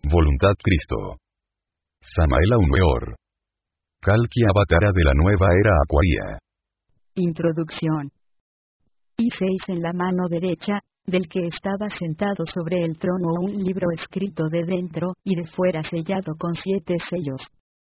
Voluntad Cristo. Samael Aun Weor. Kalki Avatara de la nueva era acuaria. Introducción. Y 6 en la mano derecha, del que estaba sentado sobre el trono un libro escrito de dentro y de fuera sellado con 7 sellos.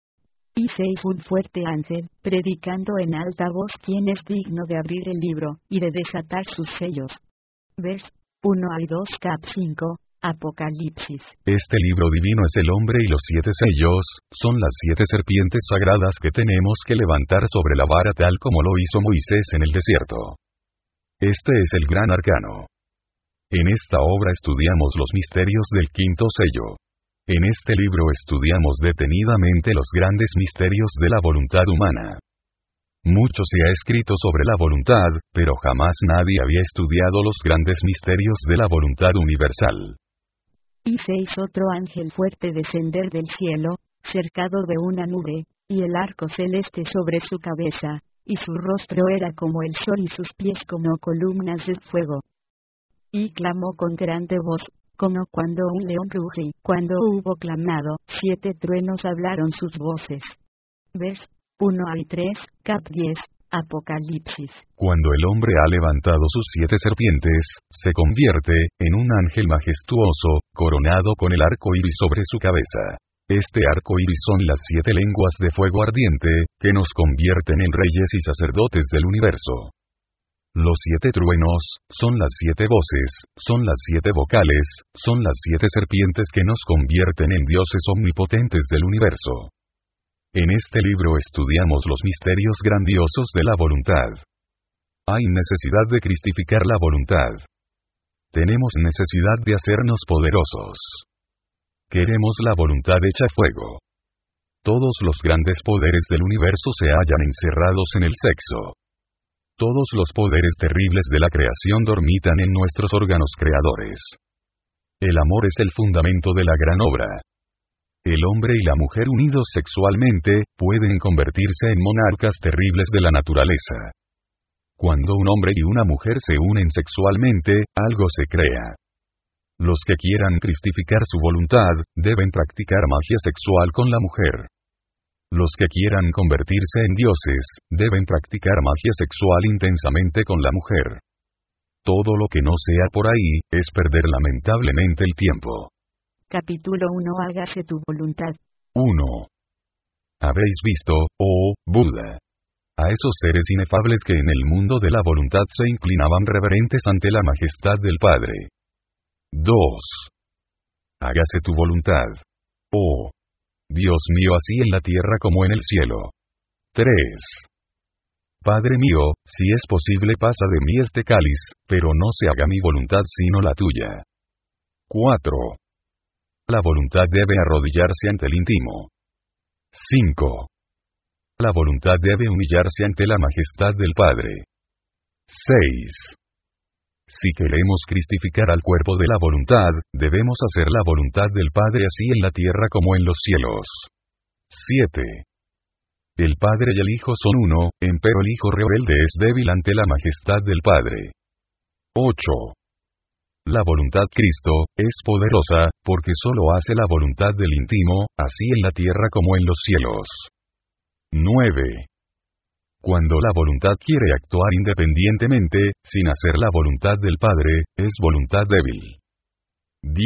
Y 6 un fuerte ángel, predicando en alta voz quién es digno de abrir el libro, y de desatar sus sellos. Vers. 1 y 2 cap 5, Apocalipsis. Este libro divino es el hombre y los 7 sellos, son las 7 serpientes sagradas que tenemos que levantar sobre la vara tal como lo hizo Moisés en el desierto. Este es el gran arcano. En esta obra estudiamos los misterios del quinto sello. En este libro estudiamos detenidamente los grandes misterios de la voluntad humana. Mucho se ha escrito sobre la voluntad, pero jamás nadie había estudiado los grandes misterios de la voluntad universal. Y 6 otro ángel fuerte descender del cielo, cercado de una nube, y el arco celeste sobre su cabeza, y su rostro era como el sol y sus pies como columnas de fuego. Y clamó con grande voz, como cuando un león ruge. Cuando hubo clamado, 7 truenos hablaron sus voces. Vers. 1 y 3, cap 10, Apocalipsis. Cuando el hombre ha levantado sus 7 serpientes, se convierte en un ángel majestuoso, coronado con el arco iris sobre su cabeza. Este arco iris son las 7 lenguas de fuego ardiente, que nos convierten en reyes y sacerdotes del universo. Los 7 truenos, son las 7 voces, son las 7 vocales, son las 7 serpientes que nos convierten en dioses omnipotentes del universo. En este libro estudiamos los misterios grandiosos de la voluntad. Hay necesidad de cristificar la voluntad. Tenemos necesidad de hacernos poderosos. Queremos la voluntad hecha fuego. Todos los grandes poderes del universo se hallan encerrados en el sexo. Todos los poderes terribles de la creación dormitan en nuestros órganos creadores. El amor es el fundamento de la gran obra. El hombre y la mujer unidos sexualmente, pueden convertirse en monarcas terribles de la naturaleza. Cuando un hombre y una mujer se unen sexualmente, algo se crea. Los que quieran cristificar su voluntad, deben practicar magia sexual con la mujer. Los que quieran convertirse en dioses, deben practicar magia sexual intensamente con la mujer. Todo lo que no sea por ahí, es perder lamentablemente el tiempo. Capítulo 1 Hágase tu voluntad. 1. Habéis visto, oh Buda, a esos seres inefables que en el mundo de la voluntad se inclinaban reverentes ante la majestad del Padre. 2. Hágase tu voluntad. Oh Dios mío, así en la tierra como en el cielo. 3. Padre mío, si es posible pasa de mí este cáliz, pero no se haga mi voluntad sino la tuya. 4. La voluntad debe arrodillarse ante el íntimo. 5. La voluntad debe humillarse ante la majestad del Padre. 6. Si queremos cristificar al cuerpo de la voluntad, debemos hacer la voluntad del Padre así en la tierra como en los cielos. 7. El Padre y el Hijo son uno, empero el Hijo rebelde es débil ante la majestad del Padre. 8. La voluntad Cristo, es poderosa, porque solo hace la voluntad del íntimo, así en la tierra como en los cielos. 9. Cuando la voluntad quiere actuar independientemente, sin hacer la voluntad del Padre, es voluntad débil. 10.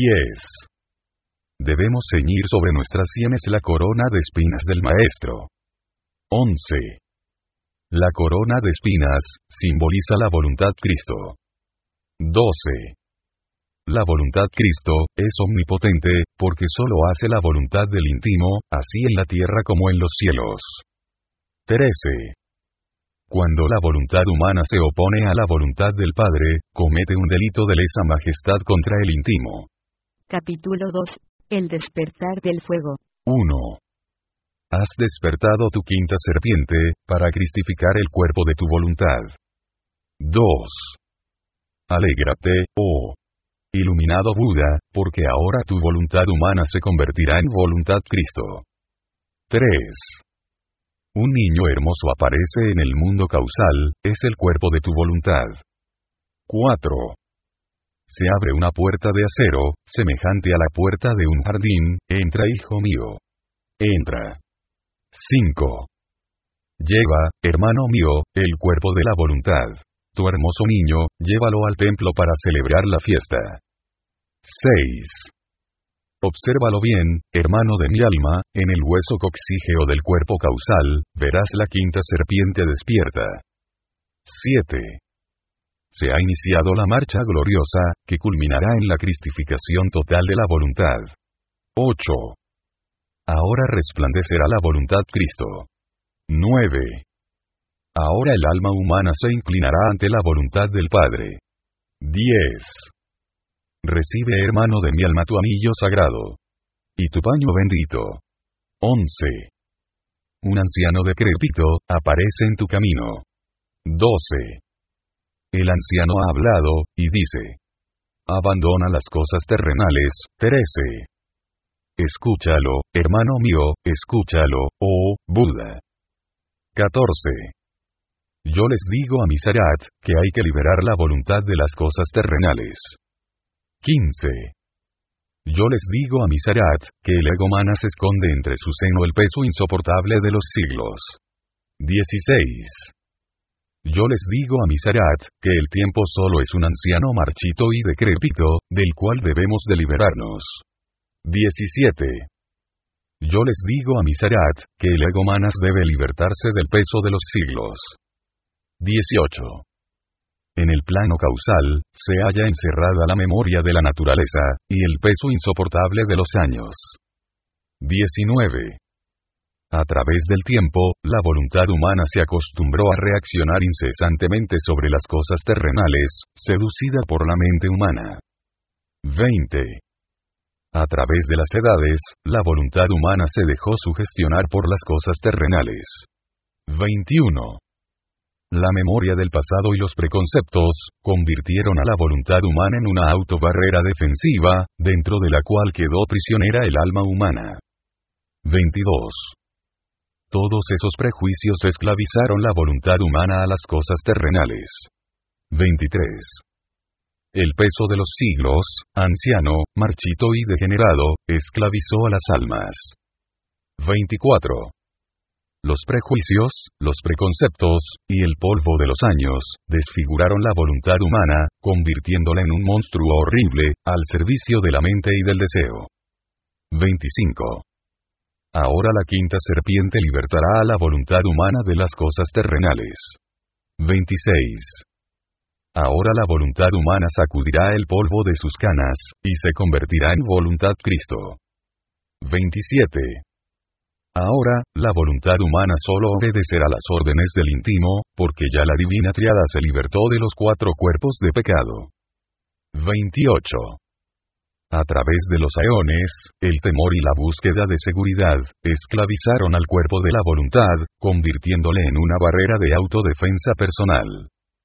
Debemos ceñir sobre nuestras sienes la corona de espinas del Maestro. 11. La corona de espinas, simboliza la voluntad Cristo. 12. La voluntad Cristo, es omnipotente, porque solo hace la voluntad del íntimo, así en la tierra como en los cielos. 13. Cuando la voluntad humana se opone a la voluntad del Padre, comete un delito de lesa majestad contra el íntimo. Capítulo 2. El despertar del fuego. 1. Has despertado tu quinta serpiente, para cristificar el cuerpo de tu voluntad. 2. Alégrate, oh iluminado Buda, porque ahora tu voluntad humana se convertirá en voluntad Cristo. 3. Un niño hermoso aparece en el mundo causal, es el cuerpo de tu voluntad. 4. Se abre una puerta de acero, semejante a la puerta de un jardín, entra, hijo mío. Entra. 5. Lleva, hermano mío, el cuerpo de la voluntad. Tu hermoso niño, llévalo al templo para celebrar la fiesta. 6. Obsérvalo bien, hermano de mi alma, en el hueso coccígeo del cuerpo causal, verás la quinta serpiente despierta. 7. Se ha iniciado la marcha gloriosa, que culminará en la cristificación total de la voluntad. 8. Ahora resplandecerá la voluntad Cristo. 9. Ahora el alma humana se inclinará ante la voluntad del Padre. 10. Recibe, hermano de mi alma, tu anillo sagrado. Y tu paño bendito. 11. Un anciano decrépito, aparece en tu camino. 12. El anciano ha hablado, y dice: abandona las cosas terrenales. 13. Escúchalo, hermano mío, escúchalo, oh Buda. 14. Yo les digo a Misarat, que hay que liberar la voluntad de las cosas terrenales. 15. Yo les digo a Misarat, que el ego manas esconde entre su seno el peso insoportable de los siglos. 16. Yo les digo a Misarat, que el tiempo solo es un anciano marchito y decrépito, del cual debemos de liberarnos. 17. Yo les digo a Misarat, que el ego manas debe libertarse del peso de los siglos. 18. En el plano causal, se halla encerrada la memoria de la naturaleza, y el peso insoportable de los años. 19. A través del tiempo, la voluntad humana se acostumbró a reaccionar incesantemente sobre las cosas terrenales, seducida por la mente humana. 20. A través de las edades, la voluntad humana se dejó sugestionar por las cosas terrenales. 21. La memoria del pasado y los preconceptos, convirtieron a la voluntad humana en una autobarrera defensiva, dentro de la cual quedó prisionera el alma humana. 22. Todos esos prejuicios esclavizaron la voluntad humana a las cosas terrenales. 23. El peso de los siglos, anciano, marchito y degenerado, esclavizó a las almas. 24. Los prejuicios, los preconceptos, y el polvo de los años, desfiguraron la voluntad humana, convirtiéndola en un monstruo horrible, al servicio de la mente y del deseo. 25. Ahora la quinta serpiente libertará a la voluntad humana de las cosas terrenales. 26. Ahora la voluntad humana sacudirá el polvo de sus canas, y se convertirá en voluntad Cristo. 27. Ahora, la voluntad humana solo obedecerá las órdenes del íntimo, porque ya la divina triada se libertó de los 4 cuerpos de pecado. 28. A través de los aeones, el temor y la búsqueda de seguridad, esclavizaron al cuerpo de la voluntad, convirtiéndole en una barrera de autodefensa personal.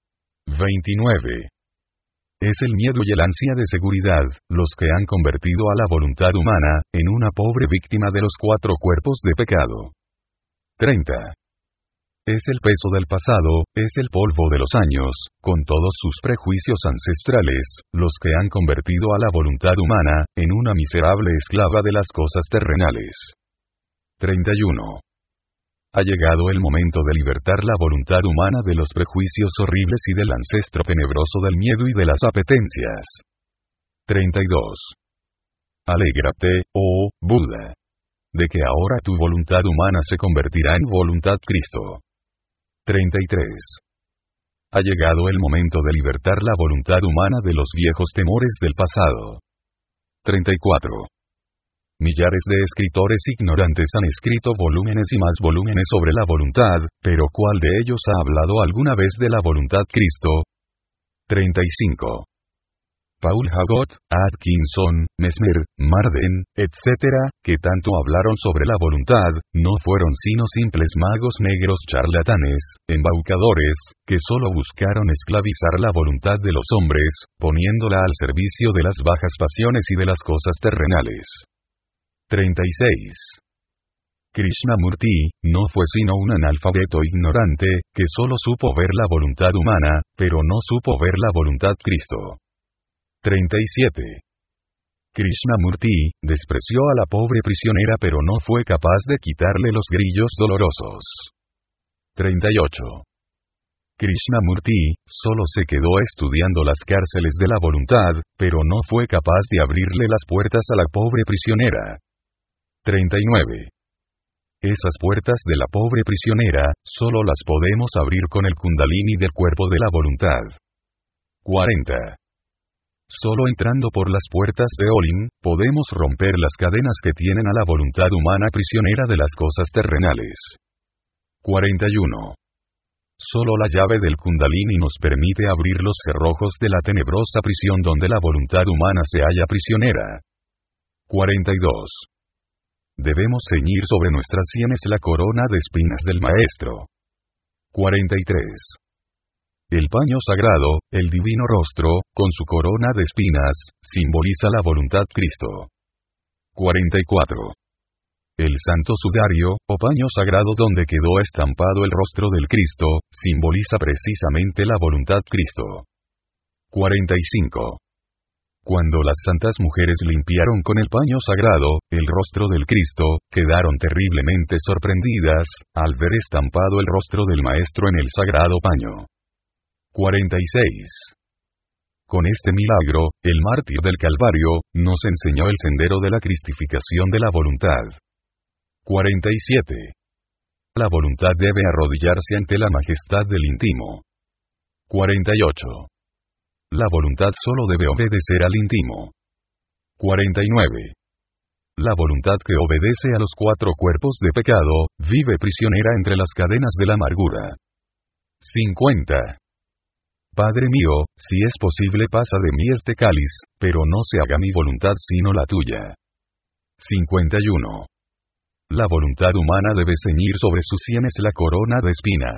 29. Es el miedo y el ansia de seguridad, los que han convertido a la voluntad humana, en una pobre víctima de los 4 cuerpos de pecado. 30. Es el peso del pasado, es el polvo de los años, con todos sus prejuicios ancestrales, los que han convertido a la voluntad humana, en una miserable esclava de las cosas terrenales. 31. Ha llegado el momento de libertar la voluntad humana de los prejuicios horribles y del ancestro tenebroso del miedo y de las apetencias. 32. Alégrate, oh Buda, de que ahora tu voluntad humana se convertirá en voluntad Cristo. 33. Ha llegado el momento de libertar la voluntad humana de los viejos temores del pasado. 34. Millares de escritores ignorantes han escrito volúmenes y más volúmenes sobre la voluntad, pero ¿cuál de ellos ha hablado alguna vez de la voluntad Cristo? 35. Paul Hagot, Atkinson, Mesmer, Marden, etc., que tanto hablaron sobre la voluntad, no fueron sino simples magos negros charlatanes, embaucadores, que solo buscaron esclavizar la voluntad de los hombres, poniéndola al servicio de las bajas pasiones y de las cosas terrenales. 36. Krishnamurti, no fue sino un analfabeto ignorante, que solo supo ver la voluntad humana, pero no supo ver la voluntad Cristo. 37. Krishnamurti despreció a la pobre prisionera pero no fue capaz de quitarle los grillos dolorosos. 38. Krishnamurti solo se quedó estudiando las cárceles de la voluntad, pero no fue capaz de abrirle las puertas a la pobre prisionera. 39. Esas puertas de la pobre prisionera, solo las podemos abrir con el kundalini del cuerpo de la voluntad. 40. Solo entrando por las puertas de Olim, podemos romper las cadenas que tienen a la voluntad humana prisionera de las cosas terrenales. 41. Solo la llave del kundalini nos permite abrir los cerrojos de la tenebrosa prisión donde la voluntad humana se halla prisionera. 42. Debemos ceñir sobre nuestras sienes la corona de espinas del Maestro. 43. El paño sagrado, el divino rostro, con su corona de espinas, simboliza la voluntad Cristo. 44. El santo sudario, o paño sagrado donde quedó estampado el rostro del Cristo, simboliza precisamente la voluntad Cristo. 45. Cuando las santas mujeres limpiaron con el paño sagrado el rostro del Cristo, quedaron terriblemente sorprendidas al ver estampado el rostro del Maestro en el sagrado paño. 46. Con este milagro, el mártir del Calvario nos enseñó el sendero de la cristificación de la voluntad. 47. La voluntad debe arrodillarse ante la majestad del íntimo. 48. La voluntad solo debe obedecer al íntimo. 49. La voluntad que obedece a los 4 cuerpos de pecado, vive prisionera entre las cadenas de la amargura. 50. Padre mío, si es posible pasa de mí este cáliz, pero no se haga mi voluntad sino la tuya. 51. La voluntad humana debe ceñir sobre sus sienes la corona de espinas.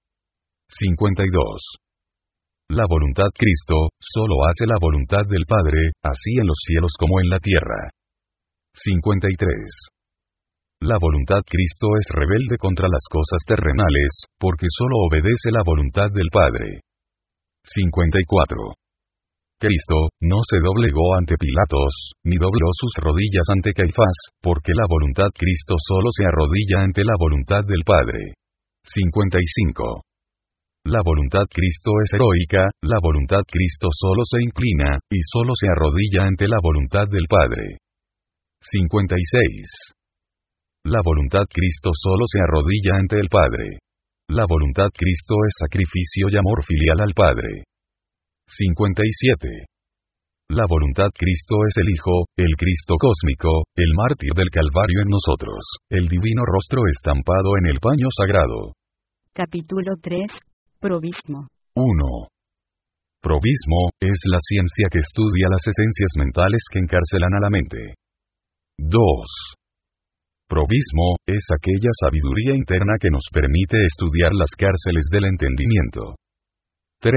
52. La voluntad Cristo, solo hace la voluntad del Padre, así en los cielos como en la tierra. 53. La voluntad Cristo es rebelde contra las cosas terrenales, porque solo obedece la voluntad del Padre. 54. Cristo no se doblegó ante Pilatos, ni dobló sus rodillas ante Caifás, porque la voluntad Cristo solo se arrodilla ante la voluntad del Padre. 55. La voluntad Cristo es heroica, la voluntad Cristo solo se inclina, y solo se arrodilla ante la voluntad del Padre. 56. La voluntad Cristo solo se arrodilla ante el Padre. La voluntad Cristo es sacrificio y amor filial al Padre. 57. La voluntad Cristo es el Hijo, el Cristo cósmico, el mártir del Calvario en nosotros, el divino rostro estampado en el paño sagrado. Capítulo 3. Probismo. 1. Probismo es la ciencia que estudia las esencias mentales que encarcelan a la mente. 2. Probismo es aquella sabiduría interna que nos permite estudiar las cárceles del entendimiento. 3.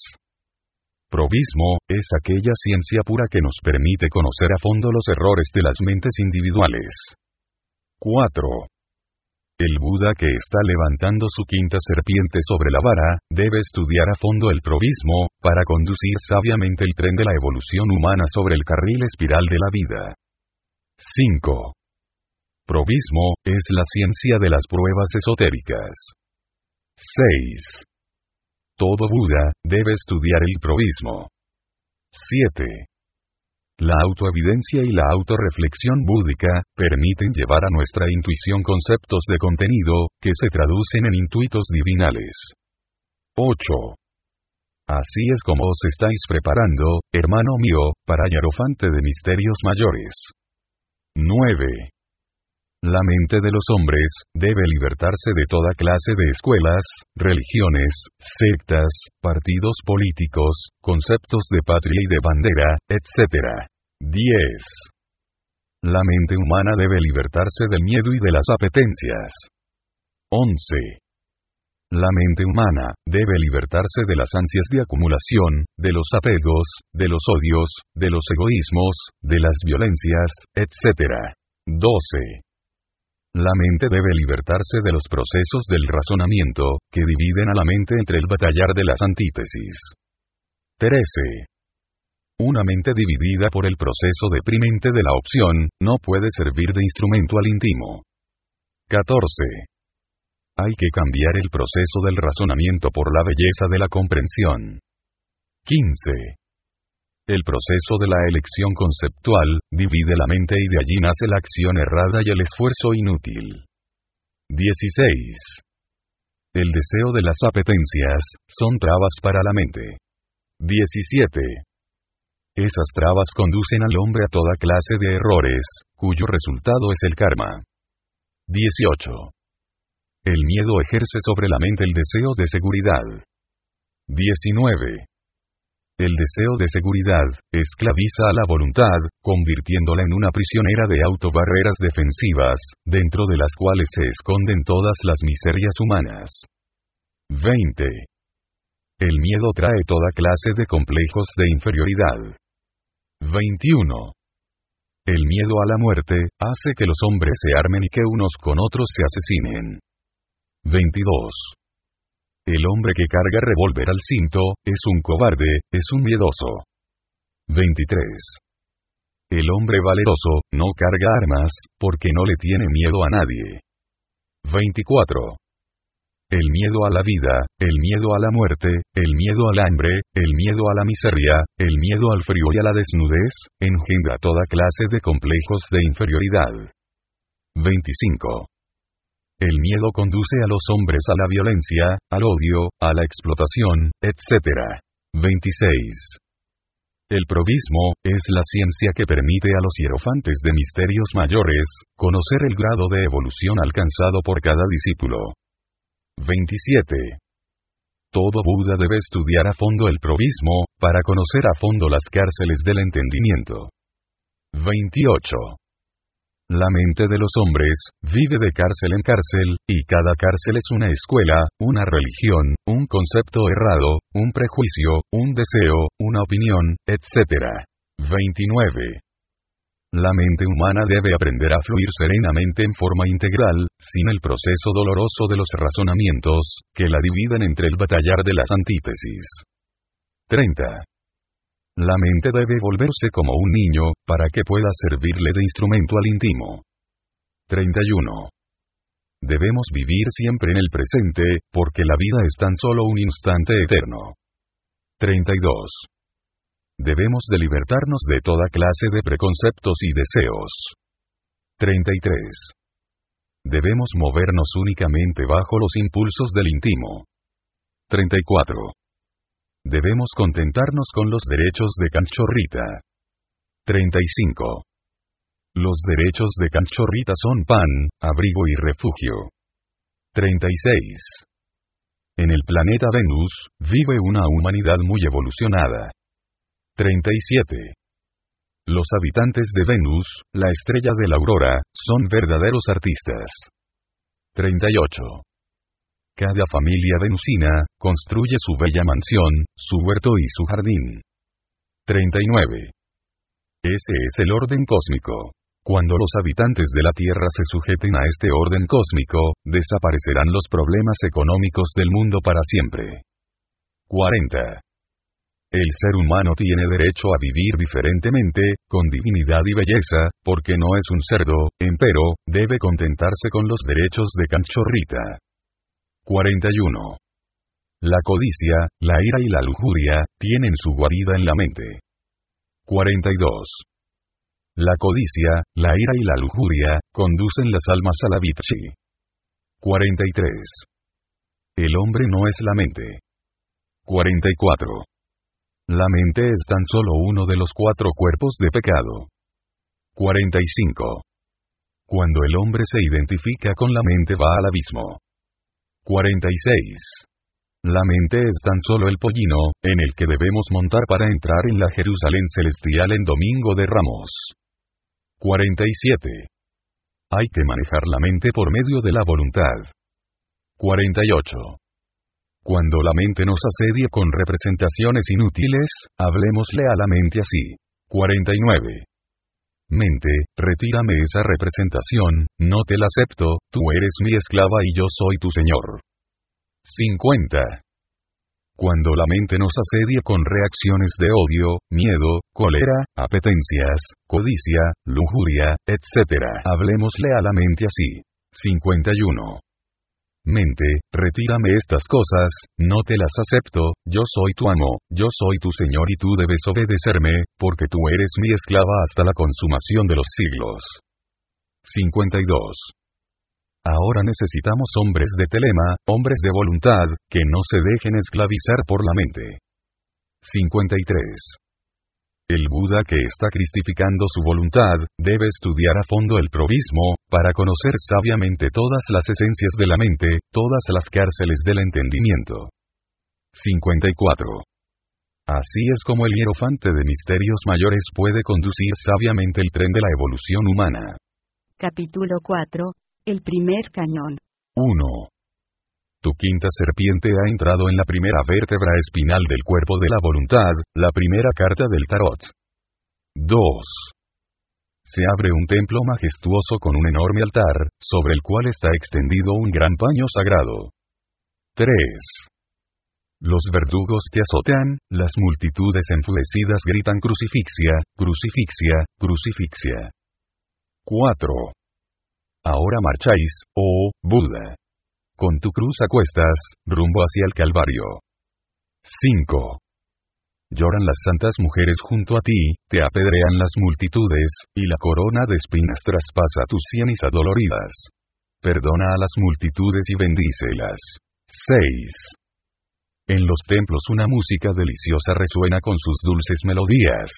Probismo es aquella ciencia pura que nos permite conocer a fondo los errores de las mentes individuales. 4. El Buda que está levantando su quinta serpiente sobre la vara, debe estudiar a fondo el probismo, para conducir sabiamente el tren de la evolución humana sobre el carril espiral de la vida. 5. Probismo es la ciencia de las pruebas esotéricas. 6. Todo Buda debe estudiar el probismo. 7. La autoevidencia y la autorreflexión búdica permiten llevar a nuestra intuición conceptos de contenido que se traducen en intuitos divinales. 8. Así es como os estáis preparando, hermano mío, para hierofante de misterios mayores. 9. La mente de los hombres debe libertarse de toda clase de escuelas, religiones, sectas, partidos políticos, conceptos de patria y de bandera, etc. 10. La mente humana debe libertarse del miedo y de las apetencias. 11. La mente humana debe libertarse de las ansias de acumulación, de los apegos, de los odios, de los egoísmos, de las violencias, etc. 12. La mente debe libertarse de los procesos del razonamiento, que dividen a la mente entre el batallar de las antítesis. 13. Una mente dividida por el proceso deprimente de la opción, no puede servir de instrumento al íntimo. 14. Hay que cambiar el proceso del razonamiento por la belleza de la comprensión. 15. El proceso de la elección conceptual, divide la mente y de allí nace la acción errada y el esfuerzo inútil. 16. El deseo de las apetencias, son trabas para la mente. 17. Esas trabas conducen al hombre a toda clase de errores, cuyo resultado es el karma. 18. El miedo ejerce sobre la mente el deseo de seguridad. 19. El deseo de seguridad, esclaviza a la voluntad, convirtiéndola en una prisionera de autobarreras defensivas, dentro de las cuales se esconden todas las miserias humanas. 20. El miedo trae toda clase de complejos de inferioridad. 21. El miedo a la muerte, hace que los hombres se armen y que unos con otros se asesinen. 22. El hombre que carga revólver al cinto, es un cobarde, es un miedoso. 23. El hombre valeroso, no carga armas, porque no le tiene miedo a nadie. 24. El miedo a la vida, el miedo a la muerte, el miedo al hambre, el miedo a la miseria, el miedo al frío y a la desnudez, engendra toda clase de complejos de inferioridad. 25. El miedo conduce a los hombres a la violencia, al odio, a la explotación, etc. 26. El probismo, es la ciencia que permite a los hierofantes de misterios mayores, conocer el grado de evolución alcanzado por cada discípulo. 27. Todo Buda debe estudiar a fondo el probismo, para conocer a fondo las cárceles del entendimiento. 28. La mente de los hombres, vive de cárcel en cárcel, y cada cárcel es una escuela, una religión, un concepto errado, un prejuicio, un deseo, una opinión, etc. 29. La mente humana debe aprender a fluir serenamente en forma integral, sin el proceso doloroso de los razonamientos, que la dividen entre el batallar de las antítesis. 30. La mente debe volverse como un niño, para que pueda servirle de instrumento al íntimo. 31. Debemos vivir siempre en el presente, porque la vida es tan solo un instante eterno. 32. Debemos de libertarnos de toda clase de preconceptos y deseos. 33. Debemos movernos únicamente bajo los impulsos del íntimo. 34. Debemos contentarnos con los derechos de Kanchorrita. 35. Los derechos de Kanchorrita son pan, abrigo y refugio. 36. En el planeta Venus, vive una humanidad muy evolucionada. 37. Los habitantes de Venus, la estrella de la aurora, son verdaderos artistas. 38. Cada familia venusina, construye su bella mansión, su huerto y su jardín. 39. Ese es el orden cósmico. Cuando los habitantes de la Tierra se sujeten a este orden cósmico, desaparecerán los problemas económicos del mundo para siempre. 40. El ser humano tiene derecho a vivir diferentemente, con dignidad y belleza, porque no es un cerdo, empero, debe contentarse con los derechos de Kanchorrita. 41. La codicia, la ira y la lujuria, tienen su guarida en la mente. 42. La codicia, la ira y la lujuria, conducen las almas a la Vichy. 43. El hombre no es la mente. 44. La mente es tan solo uno de los 4 cuerpos de pecado. 45. Cuando el hombre se identifica con la mente va al abismo. 46. La mente es tan solo el pollino, en el que debemos montar para entrar en la Jerusalén celestial en Domingo de Ramos. 47. Hay que manejar la mente por medio de la voluntad. 48. Cuando la mente nos asedia con representaciones inútiles, hablemosle a la mente así. 49. Mente, retírame esa representación, no te la acepto, tú eres mi esclava y yo soy tu señor. 50. Cuando la mente nos asedia con reacciones de odio, miedo, cólera, apetencias, codicia, lujuria, etc. Hablemosle a la mente así. 51. Mente, retírame estas cosas, no te las acepto, yo soy tu amo, yo soy tu señor y tú debes obedecerme, porque tú eres mi esclava hasta la consumación de los siglos. 52. Ahora necesitamos hombres de telema, hombres de voluntad, que no se dejen esclavizar por la mente. 53. El Buda que está cristificando su voluntad, debe estudiar a fondo el probismo, para conocer sabiamente todas las esencias de la mente, todas las cárceles del entendimiento. 54. Así es como el hierofante de misterios mayores puede conducir sabiamente el tren de la evolución humana. Capítulo 4. El primer cañón. 1. Tu quinta serpiente ha entrado en la primera vértebra espinal del cuerpo de la voluntad, la primera carta del tarot. 2. Se abre un templo majestuoso con un enorme altar, sobre el cual está extendido un gran paño sagrado. 3. Los verdugos te azotan, las multitudes enfurecidas gritan crucifixia, crucifixia, crucifixia. 4. Ahora marcháis, oh Buda, con tu cruz a cuestas, rumbo hacia el Calvario. 5. Lloran las santas mujeres junto a ti, te apedrean las multitudes, y la corona de espinas traspasa tus sienes adoloridas. Perdona a las multitudes y bendícelas. 6. En los templos una música deliciosa resuena con sus dulces melodías.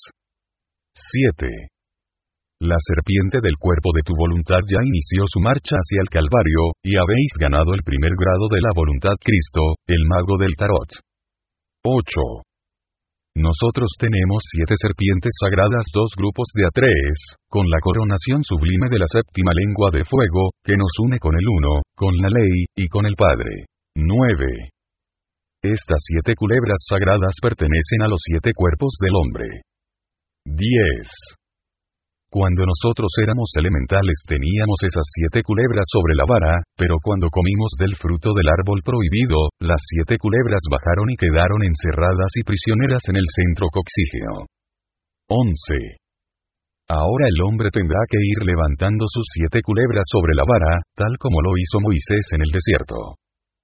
7. La serpiente del cuerpo de tu voluntad ya inició su marcha hacia el Calvario, y habéis ganado el primer grado de la voluntad Cristo, el mago del tarot. 8. Nosotros tenemos 7 serpientes sagradas, 2 grupos de a 3, con la coronación sublime de la séptima lengua de fuego, que nos une con el Uno, con la ley, y con el Padre. 9. Estas 7 culebras sagradas pertenecen a los 7 cuerpos del hombre. 10. Cuando nosotros éramos elementales teníamos esas 7 culebras sobre la vara, pero cuando comimos del fruto del árbol prohibido, las 7 culebras bajaron y quedaron encerradas y prisioneras en el centro coxígeo. 11. Ahora el hombre tendrá que ir levantando sus 7 culebras sobre la vara, tal como lo hizo Moisés en el desierto.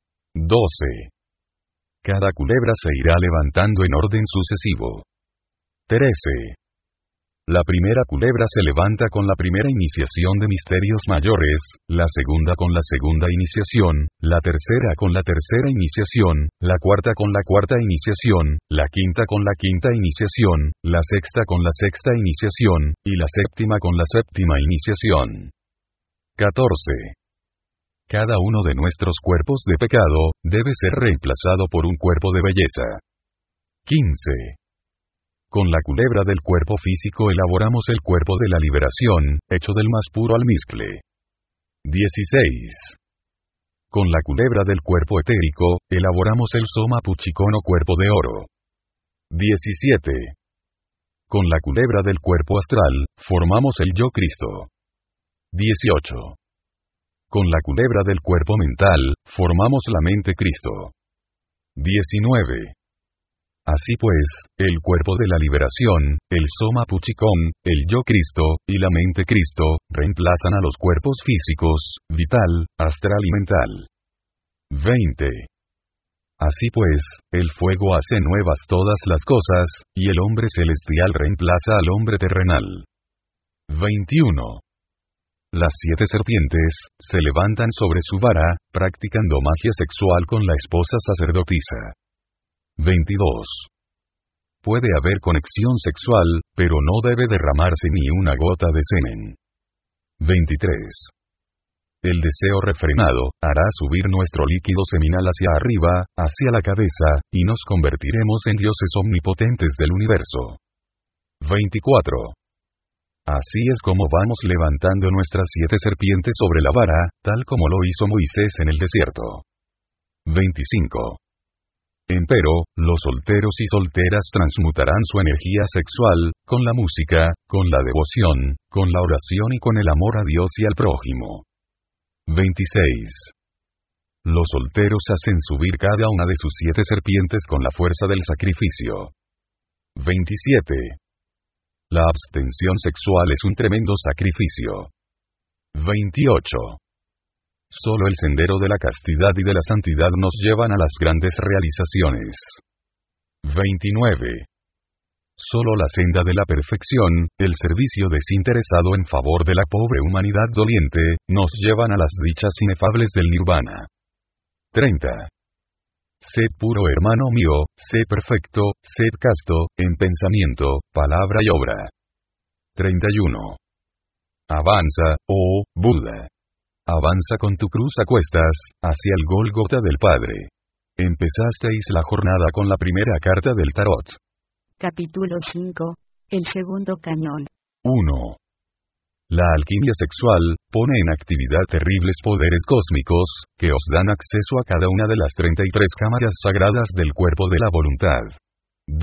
12. Cada culebra se irá levantando en orden sucesivo. 13. La primera culebra se levanta con la primera iniciación de misterios mayores, la segunda con la segunda iniciación, la tercera con la tercera iniciación, la cuarta con la cuarta iniciación, la quinta con la quinta iniciación, la sexta con la sexta iniciación, y la séptima con la séptima iniciación. 14. Cada uno de nuestros cuerpos de pecado, debe ser reemplazado por un cuerpo de belleza. 15. Con la culebra del cuerpo físico elaboramos el cuerpo de la liberación, hecho del más puro almizcle. 16. Con la culebra del cuerpo etérico, elaboramos el soma puchicono cuerpo de oro. 17. Con la culebra del cuerpo astral, formamos el yo Cristo. 18. Con la culebra del cuerpo mental, formamos la mente Cristo. 19. Así pues, el cuerpo de la liberación, el Soma Puchikon, el Yo Cristo, y la mente Cristo, reemplazan a los cuerpos físicos, vital, astral y mental. 20. Así pues, el fuego hace nuevas todas las cosas, y el hombre celestial reemplaza al hombre terrenal. 21. Las 7 serpientes, se levantan sobre su vara, practicando magia sexual con la esposa sacerdotisa. 22. Puede haber conexión sexual, pero no debe derramarse ni una gota de semen. 23. El deseo refrenado, hará subir nuestro líquido seminal hacia arriba, hacia la cabeza, y nos convertiremos en dioses omnipotentes del universo. 24. Así es como vamos levantando nuestras 7 serpientes sobre la vara, tal como lo hizo Moisés en el desierto. 25. Empero, los solteros y solteras transmutarán su energía sexual, con la música, con la devoción, con la oración y con el amor a Dios y al prójimo. 26. Los solteros hacen subir cada una de sus 7 serpientes con la fuerza del sacrificio. 27. La abstención sexual es un tremendo sacrificio. 28. Solo el sendero de la castidad y de la santidad nos llevan a las grandes realizaciones. 29. Solo la senda de la perfección, el servicio desinteresado en favor de la pobre humanidad doliente, nos llevan a las dichas inefables del nirvana. 30. Sed puro hermano mío, sed perfecto, sed casto, en pensamiento, palabra y obra. 31. Avanza, oh Buda. Avanza con tu cruz a cuestas, hacia el Gólgota del Padre. Empezasteis la jornada con la primera carta del tarot. Capítulo 5. El segundo cañón. 1. La alquimia sexual pone en actividad terribles poderes cósmicos, que os dan acceso a cada una de las 33 cámaras sagradas del cuerpo de la voluntad. 2.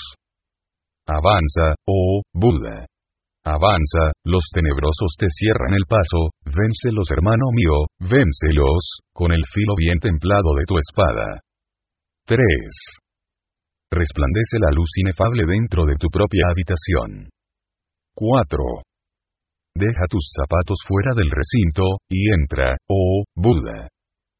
Avanza, oh Buda. Avanza, los tenebrosos te cierran el paso, véncelos hermano mío, véncelos, con el filo bien templado de tu espada. 3. Resplandece la luz inefable dentro de tu propia habitación. 4. Deja tus zapatos fuera del recinto, y entra, oh Buda.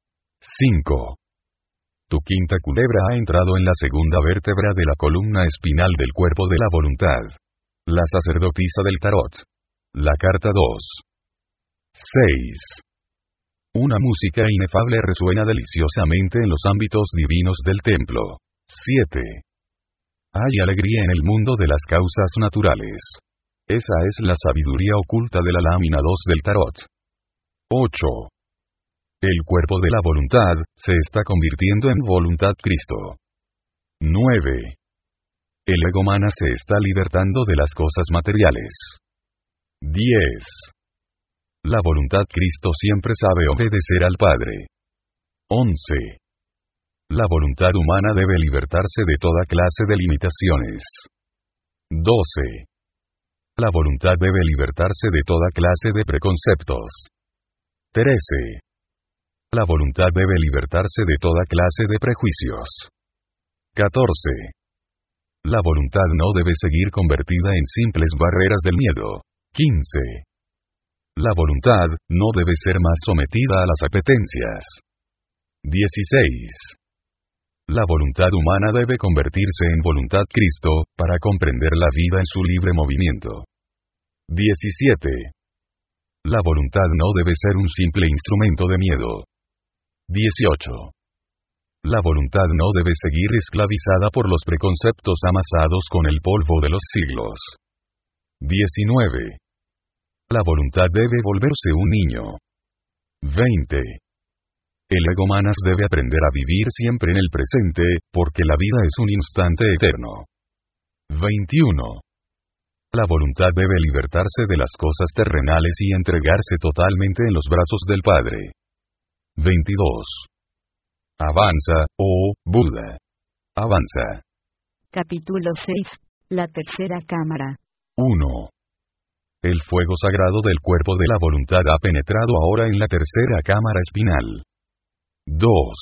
5. Tu quinta culebra ha entrado en la segunda vértebra de la columna espinal del cuerpo de la voluntad. La sacerdotisa del tarot. La carta 2. 6. Una música inefable resuena deliciosamente en los ámbitos divinos del templo. 7. Hay alegría en el mundo de las causas naturales. Esa es la sabiduría oculta de la lámina 2 del tarot. 8. El cuerpo de la voluntad se está convirtiendo en voluntad Cristo. 9. El egomana se está libertando de las cosas materiales. 10. La voluntad Cristo siempre sabe obedecer al Padre. 11. La voluntad humana debe libertarse de toda clase de limitaciones. 12. La voluntad debe libertarse de toda clase de preconceptos. 13. La voluntad debe libertarse de toda clase de prejuicios. 14. La voluntad no debe seguir convertida en simples barreras del miedo. 15. La voluntad no debe ser más sometida a las apetencias. 16. La voluntad humana debe convertirse en voluntad Cristo, para comprender la vida en su libre movimiento. 17. La voluntad no debe ser un simple instrumento de miedo. 18. La voluntad no debe seguir esclavizada por los preconceptos amasados con el polvo de los siglos. 19. La voluntad debe volverse un niño. 20. El egomanas debe aprender a vivir siempre en el presente, porque la vida es un instante eterno. 21. La voluntad debe libertarse de las cosas terrenales y entregarse totalmente en los brazos del Padre. 22. Avanza, oh Buda. Avanza. Capítulo 6. La tercera cámara. 1. El fuego sagrado del cuerpo de la voluntad ha penetrado ahora en la tercera cámara espinal. 2.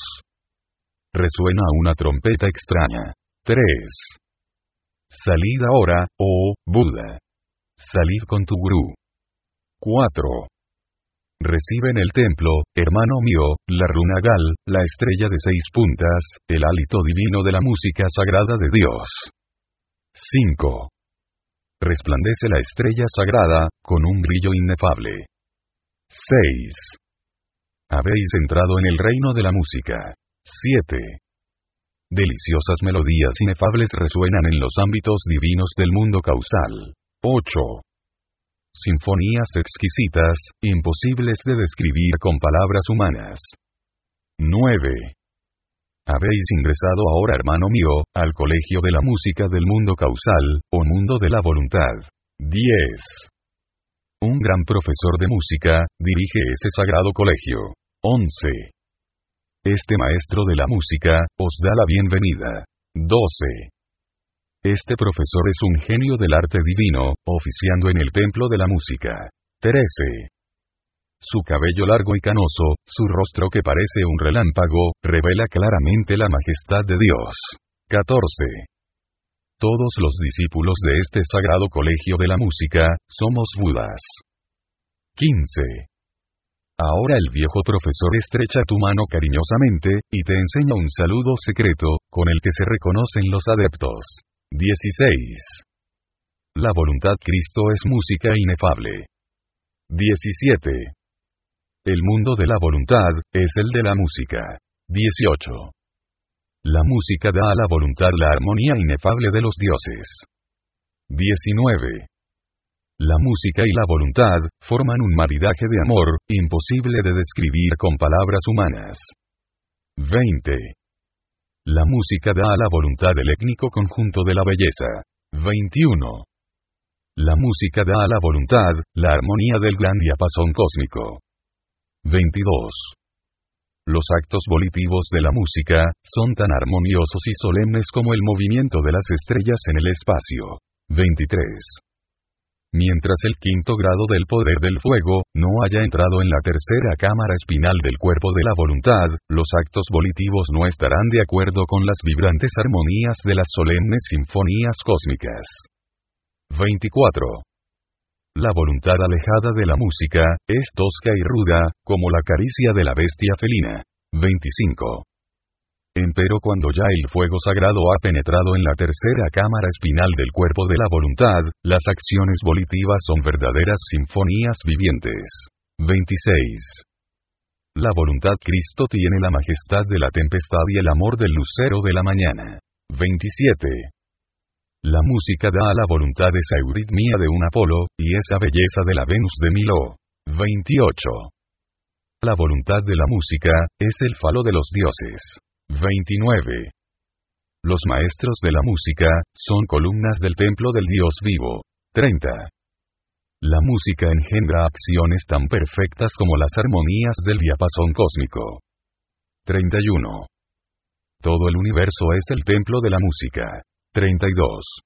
Resuena una trompeta extraña. 3. Salid ahora, oh Buda. Salid con tu gurú. 4. Recibe en el templo, hermano mío, la runa Gal, la estrella de 6 puntas, el hálito divino de la música sagrada de Dios. 5. Resplandece la estrella sagrada, con un brillo inefable. 6. Habéis entrado en el reino de la música. 7. Deliciosas melodías inefables resuenan en los ámbitos divinos del mundo causal. 8. Sinfonías exquisitas, imposibles de describir con palabras humanas. 9. Habéis ingresado ahora, hermano mío, al colegio de la música del mundo causal, o mundo de la voluntad. 10. Un gran profesor de música dirige ese sagrado colegio. 11. Este maestro de la música os da la bienvenida. 12. Este profesor es un genio del arte divino, oficiando en el templo de la música. 13. Su cabello largo y canoso, su rostro que parece un relámpago, revela claramente la majestad de Dios. 14. Todos los discípulos de este sagrado colegio de la música, somos Budas. 15. Ahora el viejo profesor estrecha tu mano cariñosamente, y te enseña un saludo secreto, con el que se reconocen los adeptos. 16. La voluntad Cristo es música inefable. 17. El mundo de la voluntad, es el de la música. 18. La música da a la voluntad la armonía inefable de los dioses. 19. La música y la voluntad, forman un maridaje de amor, imposible de describir con palabras humanas. 20. La música da a la voluntad el étnico conjunto de la belleza. 21. La música da a la voluntad, la armonía del gran diapasón cósmico. 22. Los actos volitivos de la música, son tan armoniosos y solemnes como el movimiento de las estrellas en el espacio. 23. Mientras el quinto grado del poder del fuego, no haya entrado en la tercera cámara espinal del cuerpo de la voluntad, los actos volitivos no estarán de acuerdo con las vibrantes armonías de las solemnes sinfonías cósmicas. 24. La voluntad alejada de la música, es tosca y ruda, como la caricia de la bestia felina. 25. Empero cuando ya el fuego sagrado ha penetrado en la tercera cámara espinal del cuerpo de la voluntad, las acciones volitivas son verdaderas sinfonías vivientes. 26. La voluntad Cristo tiene la majestad de la tempestad y el amor del lucero de la mañana. 27. La música da a la voluntad esa euritmia de un Apolo, y esa belleza de la Venus de Milo. 28. La voluntad de la música, es el falo de los dioses. 29. Los maestros de la música, son columnas del templo del Dios vivo. 30. La música engendra acciones tan perfectas como las armonías del diapasón cósmico. 31. Todo el universo es el templo de la música. 32.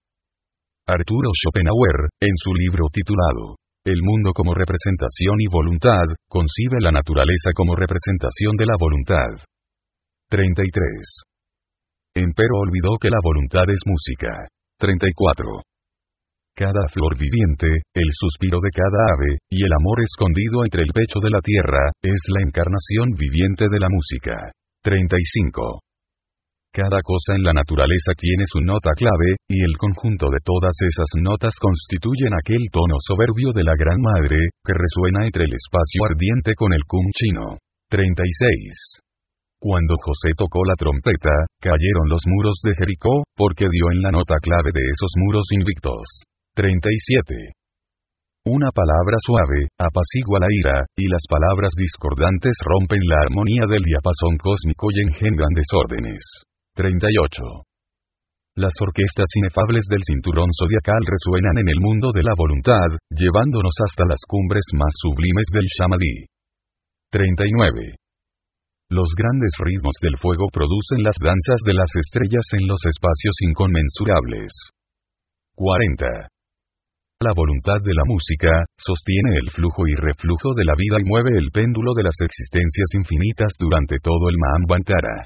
Arturo Schopenhauer, en su libro titulado El mundo como representación y voluntad, concibe la naturaleza como representación de la voluntad. 33. Empero olvidó que la voluntad es música. 34. Cada flor viviente, el suspiro de cada ave, y el amor escondido entre el pecho de la tierra, es la encarnación viviente de la música. 35. Cada cosa en la naturaleza tiene su nota clave, y el conjunto de todas esas notas constituyen aquel tono soberbio de la Gran Madre, que resuena entre el espacio ardiente con el cum chino. 36. Cuando José tocó la trompeta, cayeron los muros de Jericó, porque dio en la nota clave de esos muros invictos. 37. Una palabra suave, apacigua la ira, y las palabras discordantes rompen la armonía del diapasón cósmico y engendran desórdenes. 38. Las orquestas inefables del cinturón zodiacal resuenan en el mundo de la voluntad, llevándonos hasta las cumbres más sublimes del Shamadhi. 39. Los grandes ritmos del fuego producen las danzas de las estrellas en los espacios inconmensurables. 40. La voluntad de la música, sostiene el flujo y reflujo de la vida y mueve el péndulo de las existencias infinitas durante todo el Manvantara.